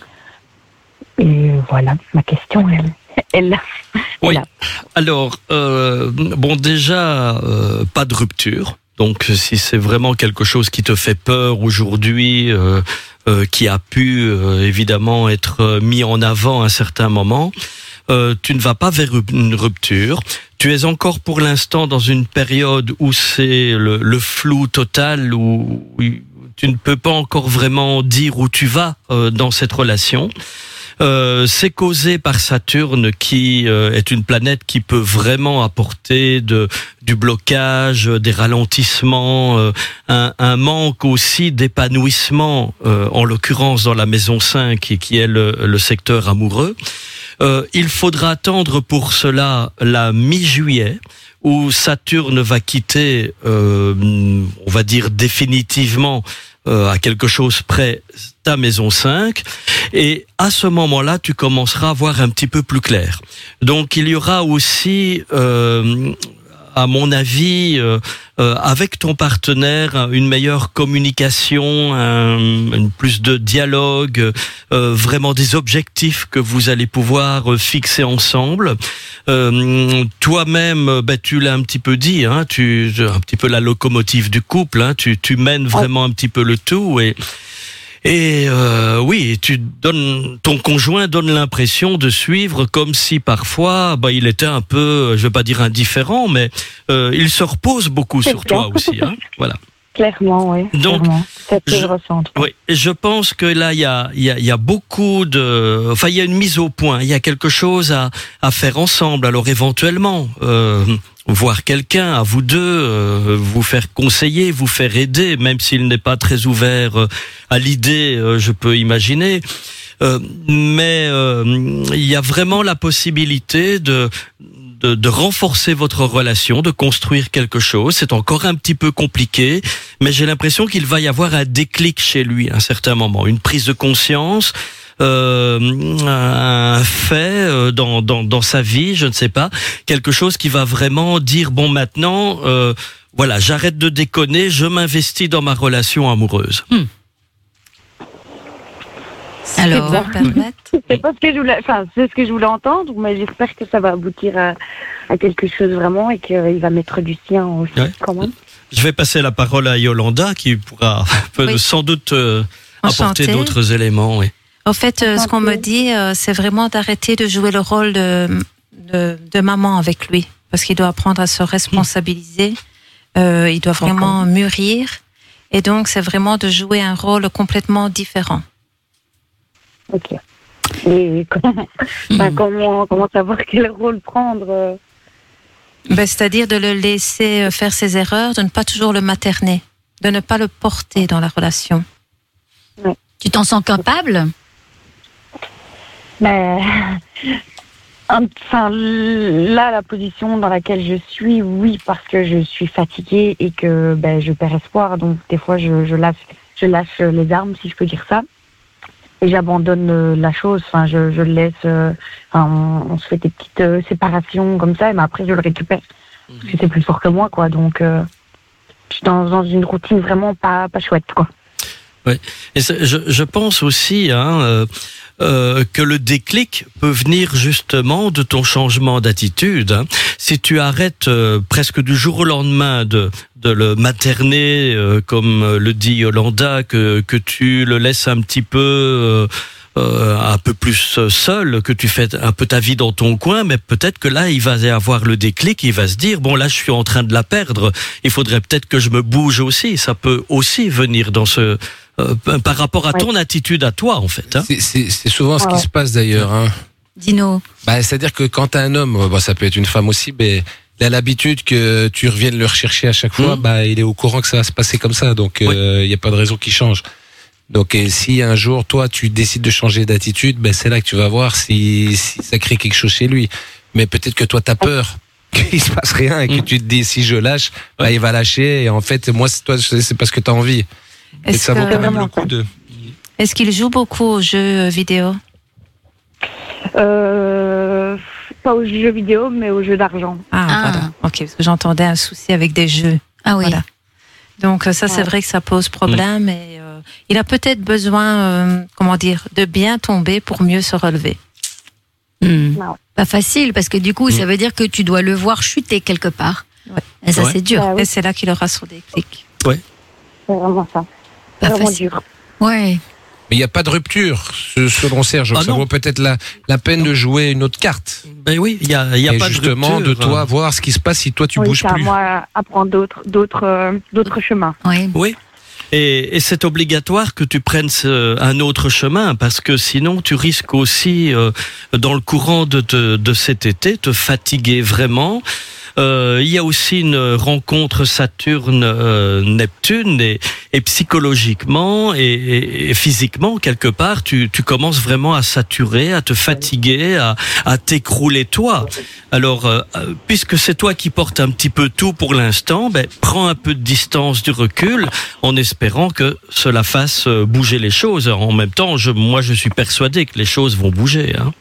Et voilà, ma question, elle, elle là. Oui. Là. Alors, euh, bon, déjà, euh, pas de rupture. Donc, si c'est vraiment quelque chose qui te fait peur aujourd'hui, euh, euh, qui a pu euh, évidemment être mis en avant à un certain moment, euh, tu ne vas pas vers une rupture. Tu es encore pour l'instant dans une période où c'est le, le flou total, où, où tu ne peux pas encore vraiment dire où tu vas euh, dans cette relation. Euh, c'est causé par Saturne qui euh, est une planète qui peut vraiment apporter de, du blocage, des ralentissements, euh, un, un manque aussi d'épanouissement, euh, en l'occurrence dans la maison cinq qui, qui est le, le secteur amoureux. Euh, il faudra attendre pour cela la mi-juillet où Saturne va quitter, euh, on va dire définitivement, Euh, à quelque chose près ta maison cinq, et à ce moment-là tu commenceras à voir un petit peu plus clair. Donc il y aura aussi euh, à mon avis euh, euh, avec ton partenaire une meilleure communication, un, une plus de dialogue, euh, vraiment des objectifs que vous allez pouvoir fixer ensemble. Euh, toi-même, ben, tu l'as un petit peu dit, hein, tu un petit peu la locomotive du couple, hein, tu tu mènes vraiment un petit peu le tout et et euh, oui, tu donnes ton conjoint donne l'impression de suivre comme si parfois bah il était un peu, je vais pas dire indifférent, mais euh, il se repose beaucoup C'est sur clair. toi aussi, hein, voilà. Clairement, oui. Donc, clairement. C'est ce que je je- ressens. Oui, et je pense que là il y a il y a il y a beaucoup de, enfin il y a une mise au point, il y a quelque chose à à faire ensemble. Alors éventuellement euh, voir quelqu'un, à vous deux, euh, vous faire conseiller, vous faire aider, même s'il n'est pas très ouvert euh, à l'idée, euh, je peux imaginer. Euh, mais euh, il y a vraiment la possibilité de De, de renforcer votre relation, de construire quelque chose. C'est encore un petit peu compliqué, mais j'ai l'impression qu'il va y avoir un déclic chez lui à un certain moment, une prise de conscience, euh, un fait euh, dans, dans, dans sa vie, je ne sais pas, quelque chose qui va vraiment dire, bon maintenant, euh, voilà, j'arrête de déconner, je m'investis dans ma relation amoureuse. Alors, bien. permettre. C'est pas ce que je voulais, enfin, c'est ce que je voulais entendre, mais j'espère que ça va aboutir à, à quelque chose vraiment et qu'il va mettre du sien aussi, Ouais. quand même. Je vais passer la parole à Yolanda qui pourra peut Oui. sans doute euh, apporter Enchantée. d'autres éléments. Oui. En fait, euh, ce qu'on me dit, euh, c'est vraiment d'arrêter de jouer le rôle de, de, de maman avec lui. Parce qu'il doit apprendre à se responsabiliser. Euh, il doit vraiment mûrir. Et donc, c'est vraiment de jouer un rôle complètement différent. Ok. Et comment, enfin, comment, comment savoir quel rôle prendre euh, Ben, c'est-à-dire de le laisser faire ses erreurs, de ne pas toujours le materner, de ne pas le porter dans la relation. Tu t'en sens capable? Mais, enfin, là, la position dans laquelle je suis, oui, parce que je suis fatiguée et que ben, je perds espoir. Donc, des fois, je, je, lâche, je lâche les armes, si je peux dire ça. Et j'abandonne euh, la chose. Enfin, je, je le laisse. Euh, enfin, on, on se fait des petites euh, séparations comme ça, mais après, je le récupère. Parce que c'est plus fort que moi, quoi. Donc, euh, je suis dans, dans une routine vraiment pas, pas chouette, quoi. Oui. Et c'est- je, je pense aussi hein, euh, euh, que le déclic peut venir justement de ton changement d'attitude. Hein. Si tu arrêtes euh, presque du jour au lendemain de, de le materner, euh, comme le dit Yolanda, que, que tu le laisses un petit peu... Euh, Euh, un peu plus seul, que tu fais un peu ta vie dans ton coin, mais peut-être que là, il va y avoir le déclic, il va se dire, bon là, je suis en train de la perdre, il faudrait peut-être que je me bouge aussi, ça peut aussi venir dans ce... Euh, par rapport à ton attitude à toi, en fait. Hein. C'est- C'est c'est souvent ce Ah qui ouais. se passe d'ailleurs. Hein. Dino. Bah, c'est-à-dire que quand t'as un homme, bon, ça peut être une femme aussi, mais il a l'habitude que tu reviennes le rechercher à chaque fois, Mmh. bah, il est au courant que ça va se passer comme ça, donc il Oui. n'y a pas de raison qu'il change. Donc et si un jour, toi, tu décides de changer d'attitude, ben, c'est là que tu vas voir si, si ça crée quelque chose chez lui. Mais peut-être que toi, t'as peur qu'il se passe rien et que Mmh. tu te dis, si je lâche, bah, il va lâcher, et en fait, moi, c'est toi, c'est parce que t'as envie. Et Est-ce ça vaut que- quand même le coup de... Est-ce qu'il joue beaucoup aux jeux vidéo? Euh, pas aux jeux vidéo, mais aux jeux d'argent. Ah, Ah. voilà. Ok, parce que j'entendais un souci avec des jeux. Ah oui. Voilà. Donc ça, c'est Ouais. vrai que ça pose problème et euh, il a peut-être besoin, euh, comment dire, de bien tomber pour mieux se relever. Hmm. Ah ouais. Pas facile, parce que du coup, ça veut dire que tu dois le voir chuter quelque part. Ouais. Et ça, Ouais. c'est dur. Ah oui. Et c'est là qu'il aura son déclic. C'est vraiment ça. Pas C'est vraiment facile. dur. Ouais. Mais il n'y a pas de rupture, ce- selon Serge. Donc Ah ça non. vaut peut-être la, la peine de jouer une autre carte. Ben oui, il y a, il y a Et pas justement, de de, rupture. toi, voir ce qui se passe si toi, tu oui, bouges c'est à plus. moi à prendre d'autres, d'autres, euh, d'autres chemins. Ouais. Oui. Et, et c'est obligatoire que tu prennes ce- un autre chemin parce que sinon tu risques aussi, euh, dans le courant de, te- de cet été, te fatiguer vraiment. Euh, il y a aussi une rencontre Saturne-Neptune et, et psychologiquement et, et- et physiquement, quelque part, tu, tu commences vraiment à saturer, à te fatiguer, à, à t'écrouler toi. Alors, euh, euh, puisque c'est toi qui portes un petit peu tout pour l'instant, ben, prends un peu de distance, du recul, en espérant que cela fasse euh, bouger les choses. En même temps, je, moi, je suis persuadé que les choses vont bouger. Hein.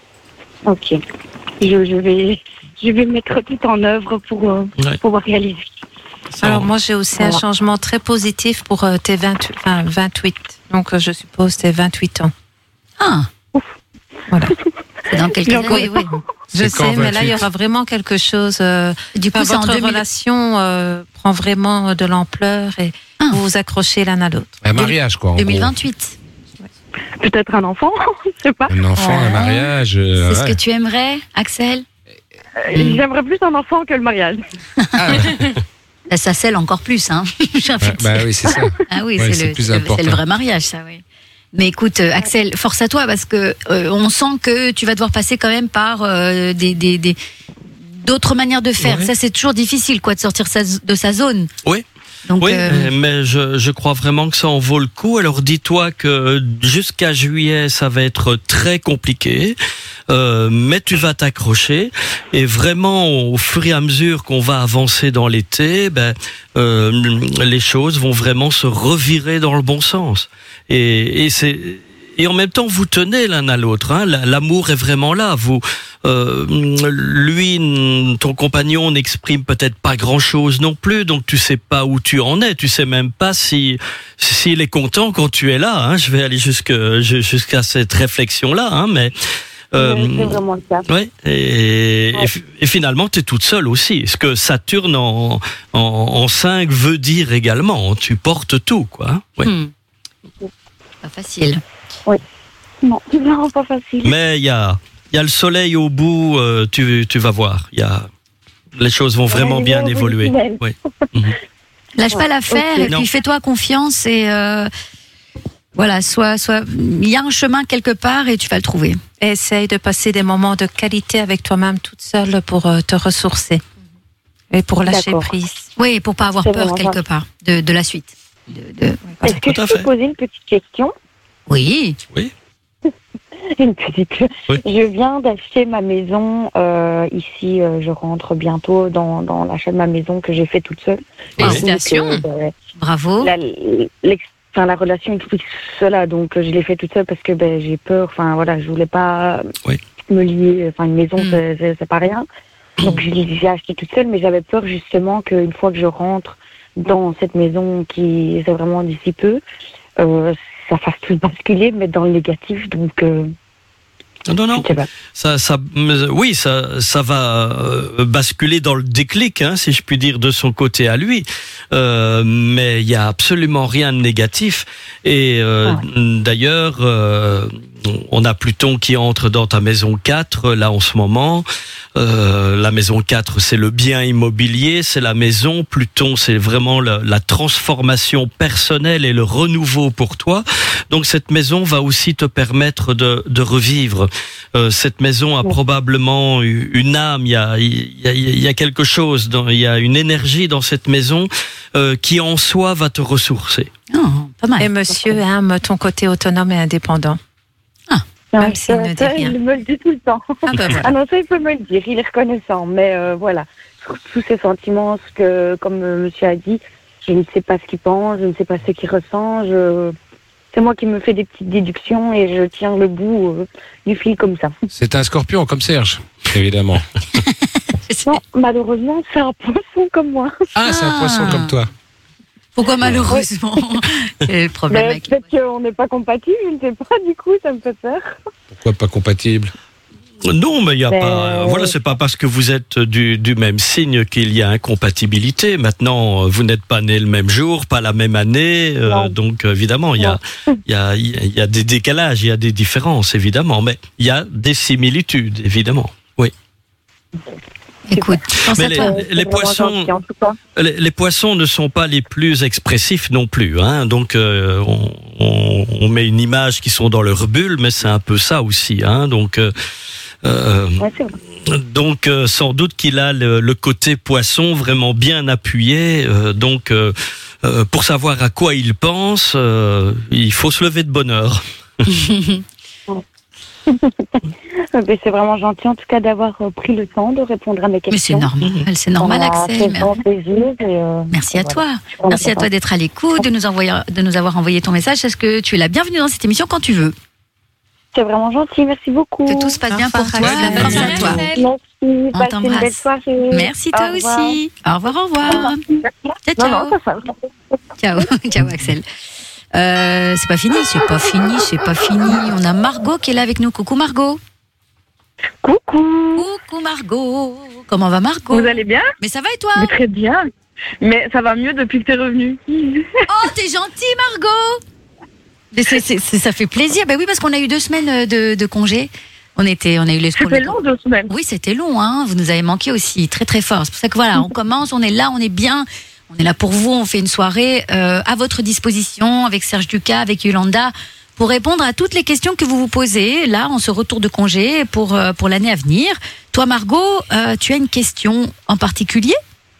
Ok. Je, je vais, je vais mettre tout en œuvre pour euh, Ouais. pouvoir réaliser. Ça, Alors moi, j'ai aussi un Voilà. changement très positif pour euh, tes vingt, enfin, vingt-huit. Donc euh, je suppose tes vingt-huit ans. Ah. Voilà. C'est dans quelques Bien, années. Oui, oui. Je C'est quand, sais, mais là, il y vingt-huit? aura vraiment quelque chose. Euh, Du coup, enfin, c'est en votre deux mille. relation euh, prend vraiment de l'ampleur et Ah. vous vous accrochez l'un à l'autre. Un mariage, quoi. en deux gros. mille vingt-huit. Peut-être un enfant, je sais pas. Un enfant, un Ouais. mariage. euh, C'est ce ouais. que tu aimerais, Axel? Euh, J'aimerais plus un enfant que le mariage. Ah, ouais. Bah, ça scelle encore plus, hein. J'ai envie Ouais, de dire. bah oui, c'est ça. Ah oui, Ouais, c'est c'est le, plus c'est le- important. c'est le vrai mariage, ça, oui. Mais écoute, euh, Axel, force à toi, parce que euh, on sent que tu vas devoir passer quand même par euh, des, des, des- d'autres manières de faire. Ouais. Ça, c'est toujours difficile, quoi, de sortir sa- de sa zone. Oui. Donc, Oui, euh, mais je, je crois vraiment que ça en vaut le coup. Alors dis-toi que jusqu'à juillet, ça va être très compliqué, euh, mais tu vas t'accrocher. Et vraiment, au fur et à mesure qu'on va avancer dans l'été, ben, euh, les choses vont vraiment se revirer dans le bon sens. Et, et c'est et en même temps, vous tenez l'un à l'autre. Hein. L'amour est vraiment là. Vous, euh, lui, ton compagnon n'exprime peut-être pas grand-chose non plus, donc tu sais pas où tu en es. Tu sais même pas si s'il est content quand tu es là. Hein. Je vais aller jusque jusqu'à cette réflexion-là, hein, mais. Euh, Ouais, c'est vraiment le cas. Ouais, et, Ouais. et fi- et finalement, tu es toute seule aussi. Ce que Saturne en, en, en cinq veut dire également. Tu portes tout, quoi. Ouais. hmm. Pas facile. Non, c'est vraiment pas facile. Mais il y a, il y a le soleil au bout, euh, tu, tu vas voir. Il y a, les choses vont vraiment Ouais, bien ouais, évoluer. ouais. Oui. Lâche pas l'affaire ok. et Non. puis fais-toi confiance et euh, voilà, soit, soit, il y a un chemin quelque part et tu vas le trouver. Et essaye de passer des moments de qualité avec toi-même toute seule pour euh, te ressourcer et pour lâcher D'accord. prise. Oui, pour pas avoir C'est peur vraiment quelque ça. part de, de la suite. De, de- Est-ce que tout à je peux fait. poser une petite question? Oui. Une petite. Oui. Je viens d'acheter ma maison euh, ici. euh, je rentre bientôt dans, dans l'achat de ma maison que j'ai fait toute seule. Félicitations. Donc, euh, Bravo. la, l'ex- enfin, la relation explique cela, donc euh, je l'ai fait toute seule parce que ben, j'ai peur. Enfin voilà, je voulais pas Oui. me lier. Enfin une maison, Mm. c'est, c'est, c'est pas rien. Donc je l'ai j'ai acheté toute seule, mais j'avais peur justement qu'une fois que je rentre dans cette maison qui est vraiment d'ici peu, euh, ça fasse tout basculer, mais dans le négatif. Donc euh, Non, non. je sais pas. Ça, ça, oui, ça, ça va euh, basculer dans le déclic, hein, si je puis dire, de son côté à lui. Euh, mais il y a absolument rien de négatif. Et euh, d'ailleurs, euh, on a Pluton qui entre dans ta maison quatre là en ce moment. Euh, la maison quatre, c'est le bien immobilier, c'est la maison. Pluton, c'est vraiment la, la transformation personnelle et le renouveau pour toi. Donc cette maison va aussi te permettre de, de revivre. Euh, cette maison a Ouais. probablement eu une âme, il y a, il y a, il y a quelque chose, dans, il y a une énergie dans cette maison euh, qui en soi va te ressourcer. Oh, pas mal. Et monsieur aime ton côté autonome et indépendant. Non, Même s'il ça, ne dit ça, rien. il me le dit tout le temps. Ah ben voilà. Ah non, ça, il peut me le dire, il est reconnaissant. Mais euh, voilà, sur tous ces sentiments, ce que, comme euh, monsieur a dit, je ne sais pas ce qu'il pense, je ne sais pas ce qu'il ressent. Je... c'est moi qui me fais des petites déductions et je tiens le bout euh, du fil comme ça. C'est un scorpion comme Serge, évidemment. Non, malheureusement, c'est un poisson comme moi. Ah, c'est un Ah. poisson comme toi. Pourquoi malheureusement? Quel est le problème Mais avec les peut-être qu'on n'est pas compatibles, je ne sais pas, du coup, ça me fait peur. Pourquoi pas compatible? Non, mais il y a Mais- pas. Voilà, c'est pas parce que vous êtes du, du même signe qu'il y a incompatibilité. Maintenant, vous n'êtes pas nés le même jour, pas la même année, euh, Non. donc évidemment, il y a, il y a, il y a des décalages, il y a des différences, évidemment, mais il y a des similitudes, évidemment. Oui. Écoute, pense Mais à les- toi. C'est les vraiment poissons- gentil, en tout cas. Les, les poissons ne sont pas les plus expressifs non plus, hein. Donc euh, on, on, on met une image qui sont dans leur bulle, mais c'est un peu ça aussi, hein. Donc euh, euh, Ouais, c'est vrai. donc euh, sans doute qu'il a le, le côté poisson vraiment bien appuyé. euh, donc euh, euh, pour savoir à quoi il pense, euh, il faut se lever de bonne heure. Mais c'est vraiment gentil, en tout cas, d'avoir euh, pris le temps de répondre à mes Mais c'est questions. normal, c'est normal, Ça m'a Axel. fait mais- grand plaisir. Et, euh, Merci à voilà. toi. Je suis vraiment Merci à toi contente. d'être à l'écoute, de nous envoyer, de nous avoir envoyé ton message. Est-ce que tu es la bienvenue dans cette émission quand tu veux? C'est vraiment gentil, merci beaucoup. Que tout se passe bien pour toi. Axel. Merci à toi. Merci, On passez une belle t'embrasse. soirée. Merci toi Au revoir. aussi. Au revoir, au revoir. Ciao, Non, ciao. non, ça va. Ciao, ciao Axel. Euh, c'est pas fini, c'est pas fini, c'est pas fini. On a Margot qui est là avec nous. Coucou Margot. Coucou. Coucou Margot. Comment va Margot? Vous allez bien? Mais ça va et toi? Mais très bien. Mais ça va mieux depuis que t'es revenu. Oh, t'es gentille Margot. Mais c'est- c'est- c'est- ça fait plaisir. Ben oui, parce qu'on a eu deux semaines de, de congé. On était, on a eu les C'était long deux semaines. Oui, c'était long, hein. Vous nous avez manqué aussi, très très fort. C'est pour ça que voilà, on commence, on est là, on est bien. On est là pour vous, on fait une soirée euh, à votre disposition avec Serge Ducas, avec Yolanda, pour répondre à toutes les questions que vous vous posez, là, en ce retour de congé pour, euh, pour l'année à venir. Toi, Margot, euh, tu as une question en particulier?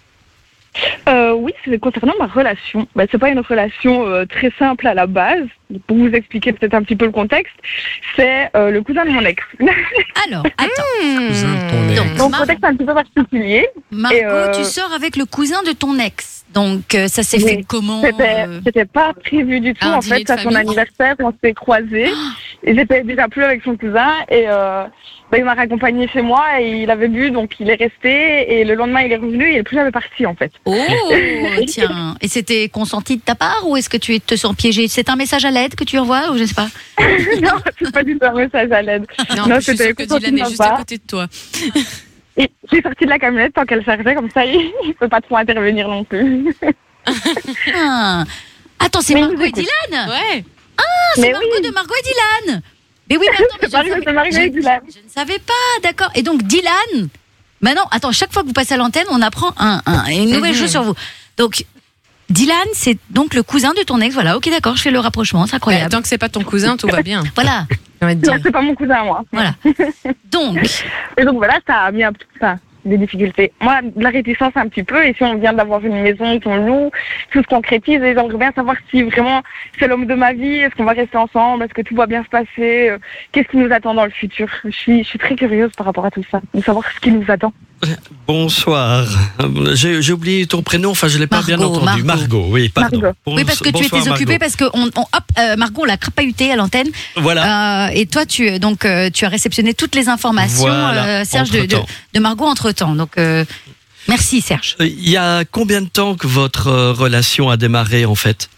Euh, oui, c'est concernant ma relation. Bah, c'est pas une relation euh, très simple à la base. Pour vous expliquer peut-être un petit peu le contexte, c'est euh, le cousin de mon ex. Alors, attends. Cousin de ton ex. Donc, Donc Mar- contexte un petit peu particulier. Margot, Et, euh, tu sors avec le cousin de ton ex. Donc, euh, ça s'est Oui. fait comment? C'était euh, c'était pas prévu du tout. Un En dîner fait, de à son famille. anniversaire, on s'est croisés. Et j'étais déjà plus avec son cousin. Et euh, bah, il m'a raccompagné chez moi et il avait bu, donc il est resté. Et le lendemain, il est revenu et il est plus jamais parti, en fait. Oh, tiens. Et c'était consenti de ta part ou est-ce que tu te sens piégé? C'est un message à l'aide que tu envoies ou je sais pas? Non, c'est pas du tout un message à l'aide. Non, Non, je suis c'était sûre que consenti Dylan de est ma juste à part. côté de toi. Et j'ai sorti de la camionnette tant qu'elle chargeait, comme ça, il ne peut pas trop intervenir non plus. Ah. Attends, c'est Mais Margot il nous et écoute. Dylan? Ouais. C'est Mais Margot oui, de Margot et Dylan. Mais oui, mais attends, mais c'est Margot, je, ne c'est Margot savais, et Dylan. je, je ne savais pas, d'accord. Et donc Dylan, maintenant, attends, chaque fois que vous passez à l'antenne, on apprend un, un- une nouvelle Mhm. chose sur vous. Donc, Dylan, c'est donc le cousin de ton ex, voilà, ok, d'accord, je fais le rapprochement, c'est Ouais, incroyable. tant que c'est pas ton cousin, tout va bien. Voilà, On va te Non, dire. c'est pas mon cousin, moi. voilà. Donc, Et donc voilà, ça a mis un petit enfin, des difficultés. Moi, de la réticence un petit peu, et si on vient d'avoir une maison qu'on loue, tout se concrétise, et j'aimerais bien savoir si vraiment c'est l'homme de ma vie, est-ce qu'on va rester ensemble, est-ce que tout va bien se passer, euh, qu'est-ce qui nous attend dans le futur. Je suis, je suis très curieuse par rapport à tout ça, de savoir ce qui nous attend. Bonsoir. Euh, J'ai j'ai oublié ton prénom, enfin je l'ai pas Margot, bien entendu. Margot. oui, pardon. Margot. oui, parce que tu Bonsoir, étais occupée, Margot. parce que on, on- hop, euh, Margot, on l'a crapahuté à l'antenne. Voilà. Euh, et toi, tu donc euh, tu as réceptionné toutes les informations, Voilà, euh, Serge, de, de, entre-temps. de Margot entre temps. Donc, euh, merci Serge. Euh, Il y a combien de temps que votre euh, relation a démarré en fait?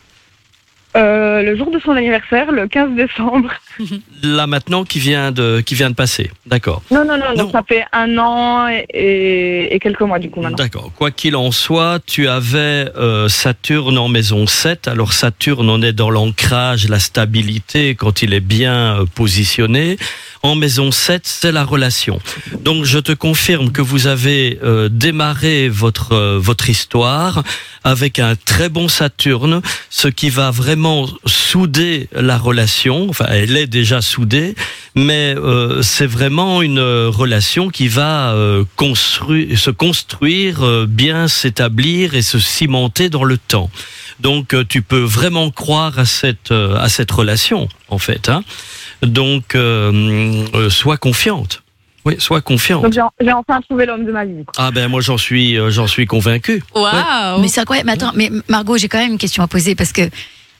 Euh, le jour de son anniversaire, le quinze décembre. Là maintenant qui vient de qui vient de passer. D'accord. Non, non, non, Non. donc ça fait un an et, et- et quelques mois du coup maintenant. D'accord. Quoi qu'il en soit, tu avais euh, Saturne en maison sept. Alors Saturne, on est dans l'ancrage, la stabilité quand il est bien euh, positionné. En maison sept, c'est la relation. Donc je te confirme que vous avez euh, démarré votre euh, votre histoire avec un très bon Saturne, ce qui va vraiment souder la relation. Enfin, elle est déjà soudée, mais euh, c'est vraiment une euh, relation qui va euh, construire, se construire, euh, bien s'établir et se cimenter dans le temps. Donc, euh, tu peux vraiment croire à cette euh, à cette relation, en fait. Hein. Donc, euh, euh, sois confiante. Oui, sois confiante. Donc j'ai j'ai enfin trouvé l'homme de ma vie. Quoi. Ah ben moi j'en suis euh, j'en suis convaincu. Waouh. Mais c'est incroyable. Mais attends, mais Margot, j'ai quand même une question à poser parce que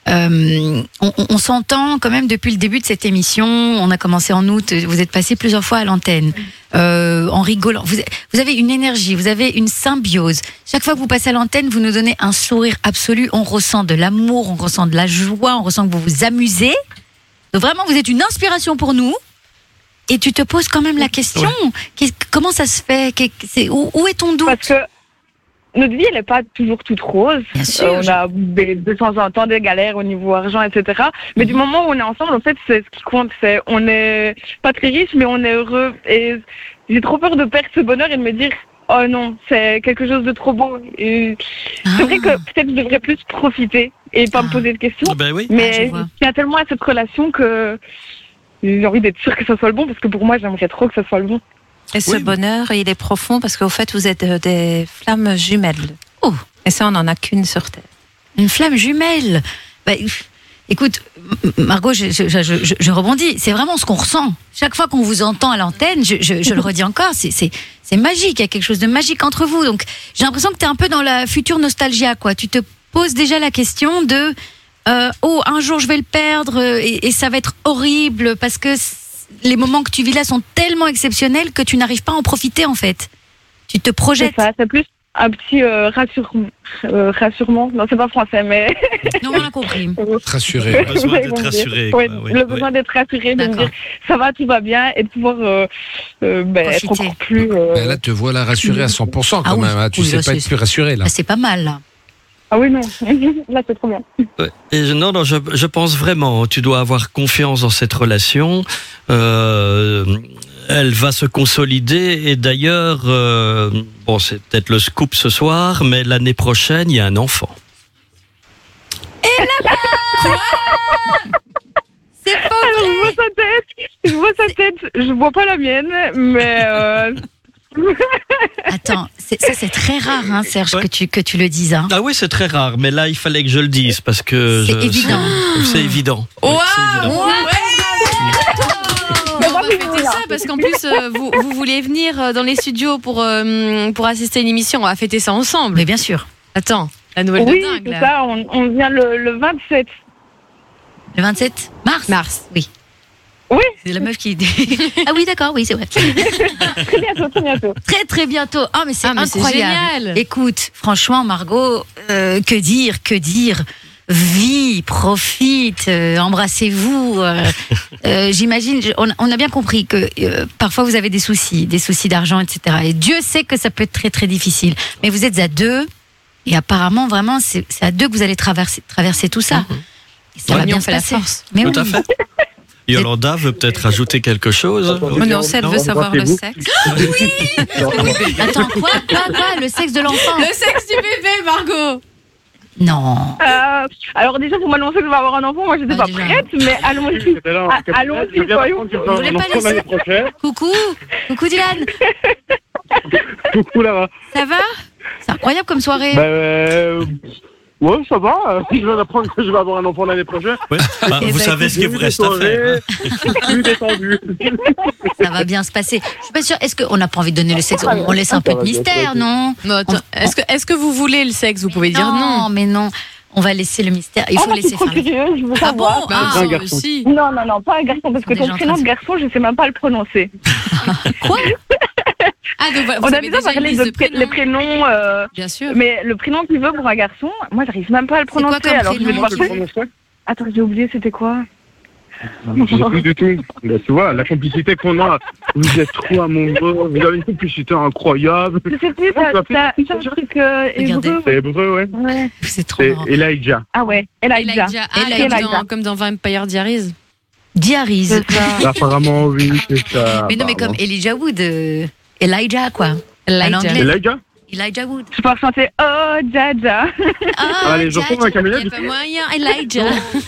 Euh, on, on s'entend quand même depuis le début de cette émission. On a commencé en août. Vous êtes passé plusieurs fois à l'antenne, euh, en rigolant. Vous, vous avez une énergie, vous avez une symbiose. Chaque fois que vous passez à l'antenne, vous nous donnez un sourire absolu. On ressent de l'amour, on ressent de la joie, on ressent que vous vous amusez. Donc vraiment, vous êtes une inspiration pour nous. Et tu te poses quand même la question. Qu'est- Comment ça se fait? Qu'est- c'est- où, où est ton doute? Parce que notre vie, elle n'est pas toujours toute rose. Bien sûr, Euh, on je- a des- de temps en temps des galères au niveau argent, et cetera. Mais du moment où on est ensemble, en fait, c'est ce qui compte. C'est, on n'est pas très riche, mais on est heureux. Et j'ai trop peur de perdre ce bonheur et de me dire, oh non, c'est quelque chose de trop beau. Et c'est vrai que peut-être je devrais plus profiter et pas Ah. me poser de questions. Ben oui. Ah, Mais je vois. il y a tellement à cette relation que j'ai envie d'être sûre que ça soit le bon, parce que pour moi, j'aimerais trop que ça soit le bon. Et ce Oui. bonheur, il est profond parce qu'au fait, vous êtes euh, des flammes jumelles. Oh. Et ça, on n'en a qu'une sur Terre. Une flamme jumelle. Bah, pff, écoute, M- Margot, je, je, je, je- je rebondis. C'est vraiment ce qu'on ressent. Chaque fois qu'on vous entend à l'antenne, je, je, je le redis encore, c'est, c'est, c'est magique. Il y a quelque chose de magique entre vous. Donc, j'ai l'impression que tu es un peu dans la future nostalgia, quoi. Tu te poses déjà la question de euh, oh, un jour je vais le perdre euh, et, et ça va être horrible parce que c- les moments que tu vis là sont tellement exceptionnels que tu n'arrives pas à en profiter, en fait. Tu te C'est projettes. ça, c'est plus un petit euh, rassure- euh, rassurement. Non, c'est pas français, mais. Non, on a compris. Rassuré. Besoin Ouais, d'être bon, rassuré, ouais, quoi, oui, le oui. besoin d'être rassuré, de me D'accord. dire ça va, tout va bien, et de pouvoir euh, euh, ben, être Profiter. encore plus. euh, Ben là, te voilà rassuré à cent pour cent quand Ah oui. même. hein. Tu Oui, sais là, pas c'est- être plus rassuré là. Ah, c'est pas mal, là. Ah oui, non, là c'est trop bien. Ouais. Et je- non, non, je, je pense vraiment, tu dois avoir confiance dans cette relation. Euh, elle va se consolider et d'ailleurs, euh, bon, c'est peut-être le scoop ce soir, mais l'année prochaine, il y a un enfant. C'est pas Alors, je vois sa tête, je vois sa tête, je vois pas la mienne, mais. Euh, Attends, c'est- ça c'est très rare, hein, Serge, Ouais. que tu que tu le dises. Hein. Ah oui, c'est très rare, mais là, il fallait que je le dise parce que C'est je- évident. C'est, c'est évident. Oui, Waouh c'est évident. On va fêter ça parce qu'en plus euh, vous, vous vouliez venir euh, dans les studios pour, euh, pour assister à une émission. On va fêter ça ensemble. Mais bien sûr. Attends, la nouvelle oui, de dingue c'est là. ça, on, on vient le, le vingt-sept. Le vingt-sept mars. Mars. Oui. Oui. C'est la meuf qui dit. Ah oui, d'accord, oui, c'est vrai. Très bientôt, très bientôt. Très très bientôt. Ah mais c'est Ah, mais c'est incroyable. génial. Écoute, franchement, Margot, euh, que dire, que dire. Vie, profite, euh, embrassez-vous. euh, euh, J'imagine, je- on, on a bien compris que euh, parfois vous avez des soucis, des soucis d'argent, et cetera. Et Dieu sait que ça peut être très très difficile. Mais vous êtes à deux, et apparemment vraiment c'est c'est à deux que vous allez traverser, traverser tout ça. Et ça Ouais. va bien L'union se fait la passer. force. Mais Tout oui. à fait. Yolanda veut peut-être ajouter quelque chose. Oh non, si elle veut savoir le sexe. Attends, quoi, quoi, quoi, le sexe de l'enfant? Le sexe du bébé, Margot. Non. Euh, alors, déjà, pour m'annoncer que je vais avoir un enfant, moi j'étais Ah, pas déjà. prête, mais allons-y. Ah, allons-y, soyons. Vous voulez pas laisser Coucou, coucou Dylan. Coucou là-bas. Ça va? C'est incroyable comme soirée. Bah, euh, ouais, ça va. Euh, Je viens d'apprendre que je vais avoir un enfant l'année prochaine. Ouais. Bah, Eh vous ben, savez ce qu'il vous reste à faire. hein. Plus détendu. Ça va bien se passer. Je suis pas sûre. Est-ce qu'on n'a pas envie de donner le sexe? On, on laisse un peu de mystère, non? Non, attends, est-ce que, est-ce que vous voulez le sexe? Vous pouvez dire non. mais non. On va laisser le mystère. Il Ah, faut moi, je suis laisser trop faire. le- curieuse, je veux Ah bon? savoir. Bah, Ah, un euh, garçon. si. Non, non, non, pas un garçon, parce que Déjà ton en prénom train de de- garçon, je sais même pas le prononcer. Quoi? Ah, donc voilà, vous On a avez déjà déjà une parlé liste de de pré- les prénoms. prénoms, euh, Bien sûr. mais le prénom qu'il veut pour un garçon, moi, j'arrive même pas à le C'est quoi prononcer. comme Alors, je vais prénom devoir. qu'il veut Attends, j'ai oublié, c'était quoi? Je sais plus du tout. Là, tu vois, la complicité qu'on a, vous êtes trop amoureux, vous avez une complicité incroyable. Je sais plus, Comment t'as tu l'appelles t'as- t'as un truc euh, Regardez. hébreu. C'est hébreu, ouais. Ouais. C'est trop C'est marrant. Elijah. Ah ouais, Elijah. Elijah. Ah, Elijah. comme dans, comme dans Vampire Diaries. Diarise. C'est ça. Apparemment, oui, c'est ça. Mais non, mais comme Elijah Wood. euh, Elijah, quoi. En anglais. Elijah Elijah Wood. Je peux chanter Oh, Jaja. Ah, Allez, je reprends ma caméra. Il n'y a pas moyen, Elijah.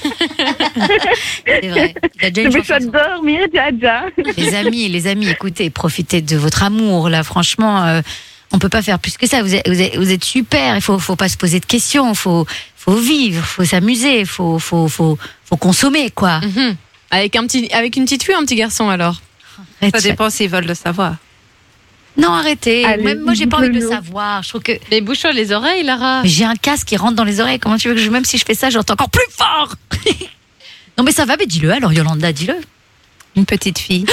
C'est vrai. Il a déjà Je une me chanson. souhaite dormir, Jaja. Les amis, les amis, écoutez, profitez de votre amour. Là, franchement, euh, on peut pas faire plus que ça. Vous êtes, vous êtes, vous êtes super. Il faut, faut pas se poser de questions. Il faut, faut vivre, faut s'amuser, il faut, faut, faut, faut consommer, quoi. Mhm. Avec, un petit, avec une petite fille ou un petit garçon alors? Ça dépend s'ils veulent le savoir. Non, arrêtez. Allez, Même moi, j'ai pas envie de le dites-le-nous. savoir. Je trouve que Les bouchons les oreilles, Lara. j'ai un casque qui rentre dans les oreilles. Comment tu veux que je, même si je fais ça, j'entends encore plus fort. Non, mais ça va, mais dis-le alors, Yolanda, dis-le. Une petite fille.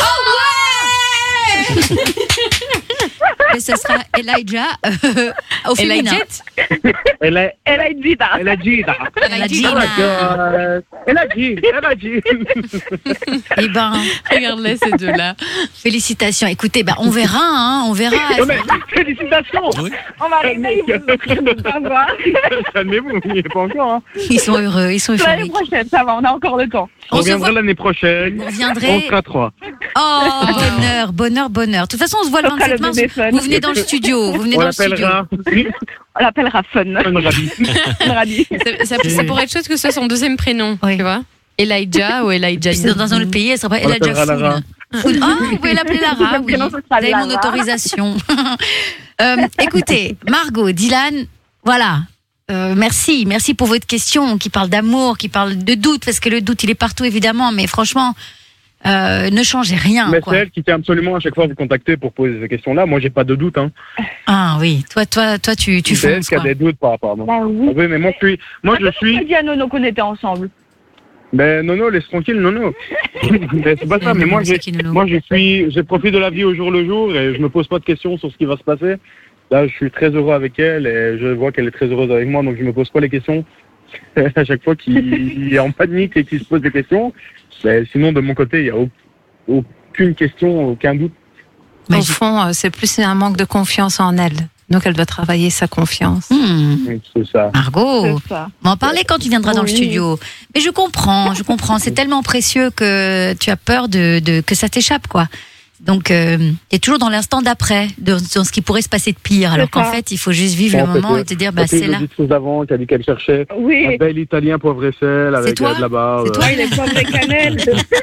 Mais ce sera Elijah euh, au féminin. Elle a, Elle a une vie d'art. elle a dit, là. Elijah. Euh, elle a dit, elle a dit. Eh ben, Regarde-les, ces deux-là. félicitations. Écoutez, bah, on verra, hein, on verra. Non, mais félicitations. On va arriver, ils vont nous avoir. Calmez-vous, il n'y est pas encore. Hein. Ils sont heureux, ils sont L'année euphoriques. prochaine, ça va, on a encore le temps. On, On se reviendra voit. l'année prochaine. Vous On reviendrez. sera trois. Oh, bonheur, bonheur, bonheur. De toute façon, on se voit le Ça sera vingt-sept le mars. bébé fun. Vous venez dans le studio. Vous venez On dans le studio. l'appellera. On l'appellera Fun. Fun Rabbit. Fun Rabbit. Ça, ça, ça pourrait être chose que ce soit son deuxième prénom, Oui. tu vois. Elijah ou Elijah. Puis c'est dans un autre pays, elle sera pas On Elijah l'appellera Lara. Foun. Foun. Ah, vous pouvez l'appeler Lara, Le oui. prénom, Vous ce sera avez mon Lara. autorisation. Euh, écoutez, Margot, Dylan, voilà. Euh, merci, merci pour votre question qui parle d'amour, qui parle de doute, parce que le doute, il est partout, évidemment, mais franchement, euh, ne changez rien. Mais Quoi. c'est elle qui tient absolument à chaque fois à vous contacter pour poser ces questions-là. Moi, j'ai pas de doute. Hein. Ah oui, toi, toi, toi, tu, tu c'est elle fonces, qui a quoi. des doutes par rapport à moi. Bah oui. Ah oui, mais moi, je suis. Moi, je On suis. dit à Nono qu'on était ensemble. Ben, Nono, laisse tranquille, Nono. Mais c'est pas ça. Mais moi, C'est j'ai. qui, Nono Moi, je suis. Je profite de la vie au jour le jour et je me pose pas de questions sur ce qui va se passer. Là, je suis très heureux avec elle et je vois qu'elle est très heureuse avec moi, donc je me pose pas les questions. À chaque fois qu'il est en panique et qu'il se pose des questions, ben, sinon de mon côté, il y a au- aucune question, aucun doute. Au Magique. fond, euh, c'est plus un manque de confiance en elle. Donc, elle doit travailler sa confiance. Hmm, C'est ça. Margot, C'est ça. on va en parler quand tu viendras dans le Oui. studio. Mais je comprends, je comprends. C'est tellement précieux que tu as peur de, de que ça t'échappe, quoi. Donc, euh, tu es toujours dans l'instant d'après, dans, dans ce qui pourrait se passer de pire. Alors C'est qu'en ça. fait, il faut juste vivre Bon, le en fait, moment euh, et te dire, bah, Parce que c'est là. j'ai dit chose d'avant qui a dit qu'elle cherchait Oui. un bel italien poivre et sel avec toi euh, de là-bas. C'est toi Ah, il est poivre et cannelle.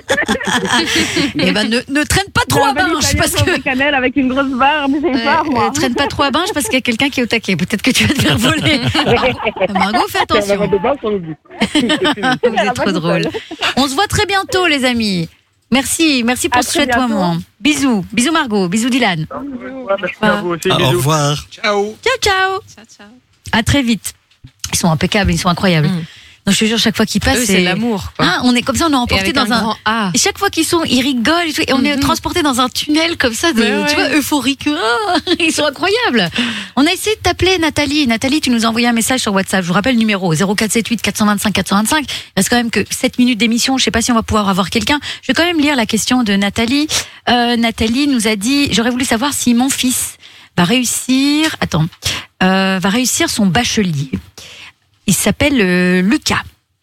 Eh ben, ne, ne traîne pas trop à Binge parce que. Poivre et cannelle avec une grosse barbe, j'ai Ouais, peur, moi. euh, traîne pas trop à Binge parce qu'il y a quelqu'un qui est au taquet. Peut-être que tu vas te faire voler. Margot, fais C'est un attention. de base, on oublie. Vous êtes trop drôle. On se voit très bientôt, les amis. Merci, merci pour À ce très chouette bientôt. moment. Bisous, bisous Margot, bisous Dylan. Ouais, merci à vous aussi. Ah, au bisous. revoir. Ciao. Ciao, ciao. Ciao, ciao. À très vite. Ils sont impeccables, ils sont incroyables. Mm. Donc je te jure, chaque fois qu'ils passent, Eux, c'est l'amour, quoi. Hein, on est comme ça, on est Et emporté avec dans un un. grand A. Et chaque fois qu'ils sont, ils rigolent et, tout, et on est Mhm. transporté dans un tunnel comme ça, de, Mais tu ouais. vois, euphorique. Ah, ils sont incroyables. On a essayé de t'appeler, Nathalie. Nathalie, tu nous as envoyé un message sur WhatsApp. Je vous rappelle le numéro zéro quatre sept huit quatre cent vingt-cinq quatre cent vingt-cinq. Il reste quand même que sept minutes d'émission. Je sais pas si on va pouvoir avoir quelqu'un. Je vais quand même lire la question de Nathalie. Euh, Nathalie nous a dit, j'aurais voulu savoir si mon fils va réussir, attends, euh, va réussir son bachelier. Il s'appelle euh, Lucas.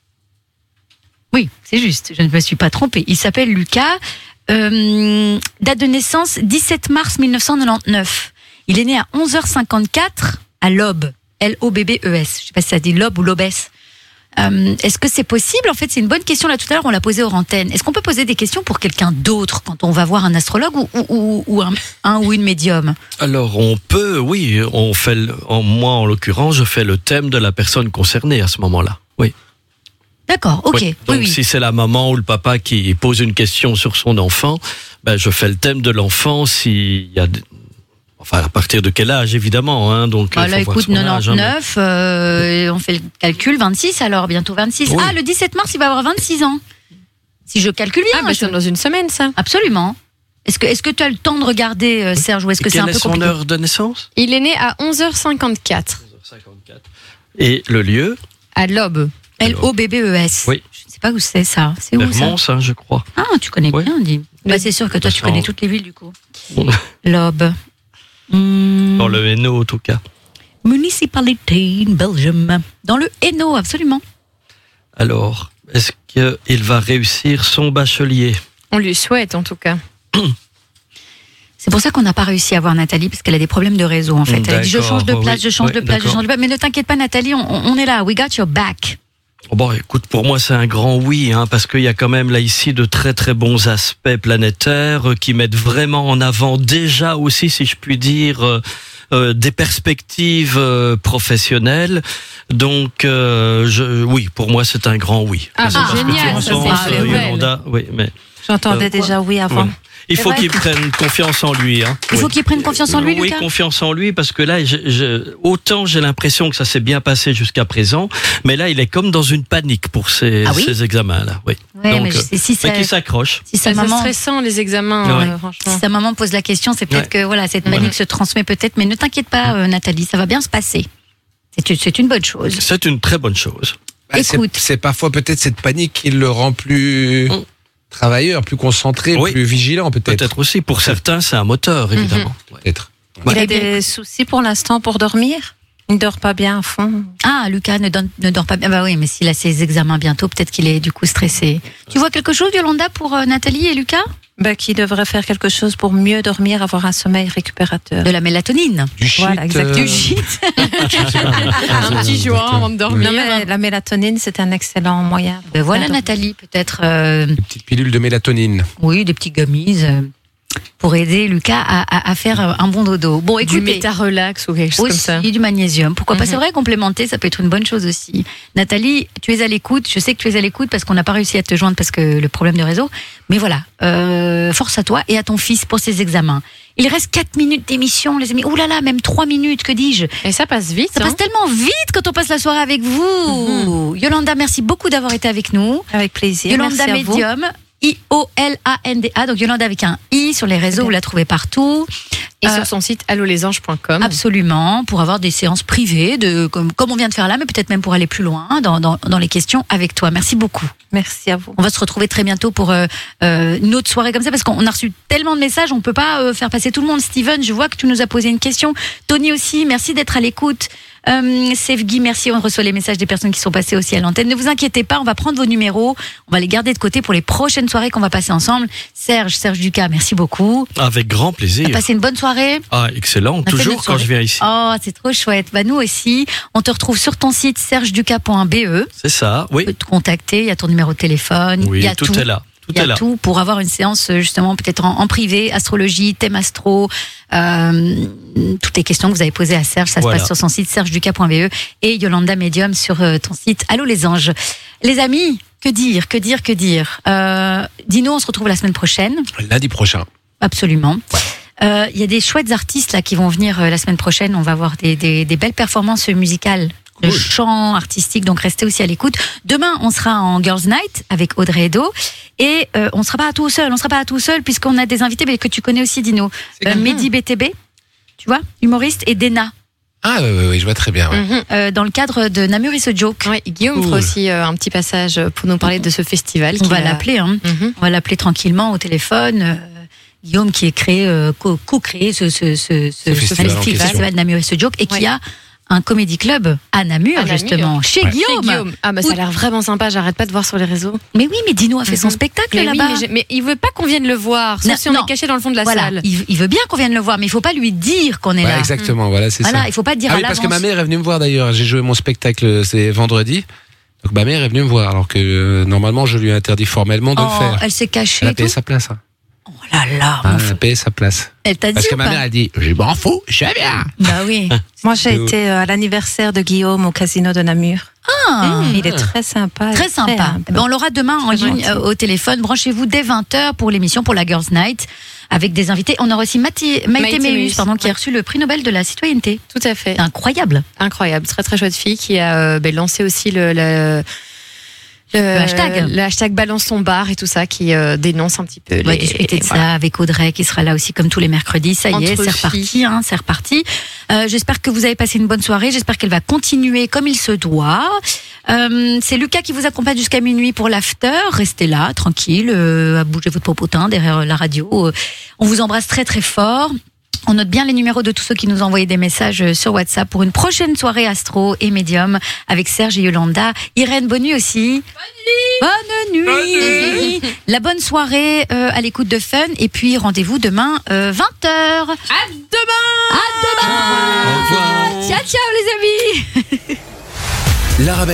Oui, c'est juste, je ne me suis pas trompée. Il s'appelle Lucas, euh, date de naissance dix-sept mars mille neuf cent quatre-vingt-dix-neuf. Il est né à onze heures cinquante-quatre à l'Aube, L O B B E S. Je sais pas si ça dit l'Aube ou l'Aubès. Euh, est-ce que c'est possible? En fait, c'est une bonne question. Là, tout à l'heure, on l'a posée aux antennes. Est-ce qu'on peut poser des questions pour quelqu'un d'autre quand on va voir un astrologue ou, ou, ou, ou un, un ou une médium? Alors on peut, oui, on fait, le- en, moi en l'occurrence, je fais le thème de la personne concernée à ce moment-là. Oui. D'accord, ok. Oui. Oui, Donc oui. si c'est la maman ou le papa qui pose une question sur son enfant, ben je fais le thème de l'enfant. S'il y a, des- enfin à partir de quel âge évidemment, hein. Donc Bah il là, faut voir écoute, son âge, hein, mais- quatre-vingt-dix-neuf, euh, on fait le calcul, vingt-six alors, bientôt vingt-six. Oui. Ah, le dix-sept mars, il va avoir vingt-six ans. Si je calcule bien. Ah, bah, je- c'est dans une semaine, ça. Absolument. Est-ce que, est-ce que tu as le temps de regarder, euh, Serge, ou est-ce que c'est Quelle un est peu son compliqué? heure de naissance? Il est né à onze heures cinquante-quatre Et le lieu? à l'Aube. L O B B E S. Oui. Je ne sais pas où c'est ça. C'est où ça? Vermont, ça, je crois. Ah, tu connais Oui. bien, dit. Bah, c'est sûr que toi, tu Dans- connais toutes les villes, du coup. L'Aube. Hmm. Dans le Hainaut, en tout cas. Municipalité in Belgium. Dans le Hainaut, absolument. Alors, est-ce qu'il va réussir son bachelier? On lui souhaite, en tout cas. C'est pour ça qu'on n'a pas réussi à voir Nathalie, parce qu'elle a des problèmes de réseau, en fait. Elle a dit, je D'accord, change de place, oui, je change oui, de place, je d'accord. change de place. Mais ne t'inquiète pas, Nathalie, on, on est là. We got your back. Bon, écoute, pour moi, c'est un grand oui, hein, parce qu'il y a quand même là ici de très très bons aspects planétaires euh, qui mettent vraiment en avant déjà aussi, si je puis dire, euh, euh, des perspectives euh, professionnelles. Donc, euh, je, oui, pour moi, c'est un grand oui. Ah, Je sais bah, pas ce que tu génial, en ça, penses, c'est euh, génial. Yolanda. Oui, mais J'entendais Euh, déjà oui avant. Ouais. Il C'est faut vrai. qu'il prenne confiance en lui. Hein. Il faut Oui. qu'il prenne confiance en lui, Oui, Lucas. confiance en lui, parce que là, je, je, autant j'ai l'impression que ça s'est bien passé jusqu'à présent, mais là, il est comme dans une panique pour ces, Ah oui ces examens-là. Oui. Ouais, Donc, mais je sais, si, mais ça, qu'il s'accroche. si sa C'est maman, stressant les examens, Ouais. euh, franchement. si sa maman pose la question, c'est peut-être Ouais. que voilà, cette panique se transmet peut-être. Mais ne t'inquiète pas, euh, Nathalie, ça va bien se passer. C'est une, c'est une bonne chose. C'est une très bonne chose. Bah, c'est- Écoute. C'est parfois peut-être cette panique qui le rend plus Mm. travailleur, plus concentré, Oui. plus vigilant peut-être. Peut-être aussi. Pour certains, c'est un moteur, évidemment. Ouais. Peut-être. Il a Eh bien, des soucis pour l'instant pour dormir. Il ne dort pas bien à fond. Ah, Lucas ne, donne- ne dort pas bien. Bah oui, mais s'il a ses examens bientôt, peut-être qu'il est du coup stressé. Tu vois quelque chose, Yolanda, pour euh, Nathalie et Lucas? Ben, qui devrait faire quelque chose pour mieux dormir, avoir un sommeil récupérateur. De la mélatonine. Du shit. Voilà, exactement. euh, Du shit. Un petit joint avant de dormir. Non, mais la mélatonine, c'est un excellent moyen. pour Ben voilà, bien dormir. Nathalie, peut-être. euh, Des petites pilules de mélatonine. oui, des petits gummies euh, pour aider Lucas à, à, à faire euh, un bon dodo. Bon, Du écoutez. méta-relax ou quelque chose Aussi comme ça. du magnésium. Pourquoi pas? Mhm. C'est vrai, complémenter, ça peut être une bonne chose aussi. Nathalie, tu es à l'écoute. Je sais que tu es à l'écoute parce qu'on n'a pas réussi à te joindre parce que le problème de réseau. Mais voilà, euh, force à toi et à ton fils pour ses examens. Il reste quatre minutes d'émission, les amis. Ouh là là, même trois minutes, que dis-je? Et ça passe vite. Ça hein. passe tellement vite quand on passe la soirée avec vous. Yolanda, merci beaucoup d'avoir été avec nous. Avec plaisir. Yolanda Merci à vous. Medium, I O L A N D A. Donc Yolanda avec un I sur les réseaux, vous la trouvez partout. Et Euh, sur son site allo les anges point com. Absolument, pour avoir des séances privées, de, comme, comme on vient de faire là, mais peut-être même pour aller plus loin dans, dans, dans les questions avec toi. Merci beaucoup. Merci à vous. On va se retrouver très bientôt pour euh, euh, une autre soirée comme ça, parce qu'on a reçu tellement de messages, on peut pas euh, faire passer tout le monde. Steven, je vois que tu nous as posé une question. Tony aussi, merci d'être à l'écoute. Euh, Save Guy, merci, on reçoit les messages des personnes qui sont passées aussi à l'antenne. Ne vous inquiétez pas, on va prendre vos numéros, on va les garder de côté pour les prochaines soirées qu'on va passer ensemble. Serge, Serge Ducas, merci beaucoup. Avec grand plaisir. T'as passé une bonne soirée? Ah, excellent. fait Toujours notre quand soirée. je viens ici. Oh, c'est trop chouette. Bah, nous aussi, on te retrouve sur ton site serge ducas point b e. C'est ça, oui. On peut te contacter, il y a ton numéro de téléphone, il Oui, y a tout, tout. est là. Tout Il y est a là. tout pour avoir une séance justement peut-être en, en privé, astrologie, thème astro, euh, toutes les questions que vous avez posées à Serge, ça Voilà. se passe sur son site serge ducas point b e et Yolanda Medium sur euh, ton site Allô les anges. Les amis, que dire, que dire, que dire euh, Dino, on se retrouve la semaine prochaine. Lundi prochain. Absolument. Euh, Il y a des chouettes artistes là qui vont venir euh, la semaine prochaine. On va avoir des, des, des belles performances musicales, de Cool. chant artistique. Donc restez aussi à l'écoute. Demain, on sera en Girls Night avec Audrey Edo et euh, on sera pas tout seul. On sera pas tout seul puisqu'on a des invités mais que tu connais aussi, Dino. C'est Euh, qui Mehdi B T B, tu vois, humoriste, et Dena Ah oui, oui, oui, je vois très bien. ouais. Mhm. euh, dans le cadre de Namur et ce joke. Ouais, Guillaume Cool. fera aussi euh, un petit passage pour nous parler de ce festival. On qu'il va a- l'appeler. Hein. Mhm. On va l'appeler tranquillement au téléphone. Euh, Guillaume qui est créé, euh, co- co-créé ce, ce, ce, ce, festival en festival, question. Namur et ce joke et qui Ouais. a un comédie club à Namur, À Namur. justement, chez Ouais. Chez Guillaume. Guillaume. Ah bah ça a l'air vraiment sympa, j'arrête pas de voir sur les réseaux. Mais oui, mais Dino a fait son Mhm. spectacle Mais, oui, là-bas. mais, j'ai- mais il veut pas qu'on vienne le voir, sauf Non, si on non. est caché dans le fond de la Voilà, salle. il, il veut bien qu'on vienne le voir, mais il faut pas lui dire qu'on est Ouais, là. exactement, voilà, c'est Voilà, ça. il faut pas dire Ah à oui, parce que l'avance. ma mère est venue me voir d'ailleurs. J'ai joué mon spectacle, c'est vendredi. Donc ma mère est venue me voir, alors que euh, normalement je lui ai interdit formellement de Oh, le faire. elle s'est cachée. Elle a et payé tout. sa place. hein. Oh là là, Ah, mon elle a fou. payé sa place. Elle t'a dit Parce que ou ma pas mère a dit, je m'en fous, je viens. Bah oui. Moi, j'ai C'est où été euh, à l'anniversaire de Guillaume au casino de Namur. Ah, Il est très sympa. Très et sympa. humble. Eh ben, on l'aura demain en Très ligne gentil. euh, au téléphone. Branchez-vous dès vingt heures pour l'émission, pour la Girls Night, avec des invités. On aura aussi Mathé, Maïté Maïté Méus, Méus, pardon, qui a ouais. reçu le prix Nobel de la citoyenneté. Tout à fait. C'est incroyable. Incroyable, très très chouette fille qui a euh, ben, lancé aussi le, le, le, hashtag. le hashtag balance ton bar et tout ça qui euh, dénonce un petit peu. On va les- discuter de voilà. ça avec Audrey qui sera là aussi comme tous les mercredis. Ça y est, Entre c'est filles. reparti, hein, c'est reparti. Euh, j'espère que vous avez passé une bonne soirée. J'espère qu'elle va continuer comme il se doit. Euh, c'est Lucas qui vous accompagne jusqu'à minuit pour l'after. Restez là, tranquille, euh, à bouger votre popotin derrière la radio. Euh, on vous embrasse très très fort. On note bien les numéros de tous ceux qui nous ont envoyé des messages sur WhatsApp pour une prochaine soirée astro et médium avec Serge et Yolanda. Irène, bonne nuit aussi. Bonne nuit. Bonne nuit. La bonne soirée euh, à l'écoute de Fun. Et puis rendez-vous demain euh, vingt heures. À demain. À demain. Au revoir. Ciao, ciao les amis. L'Arabelle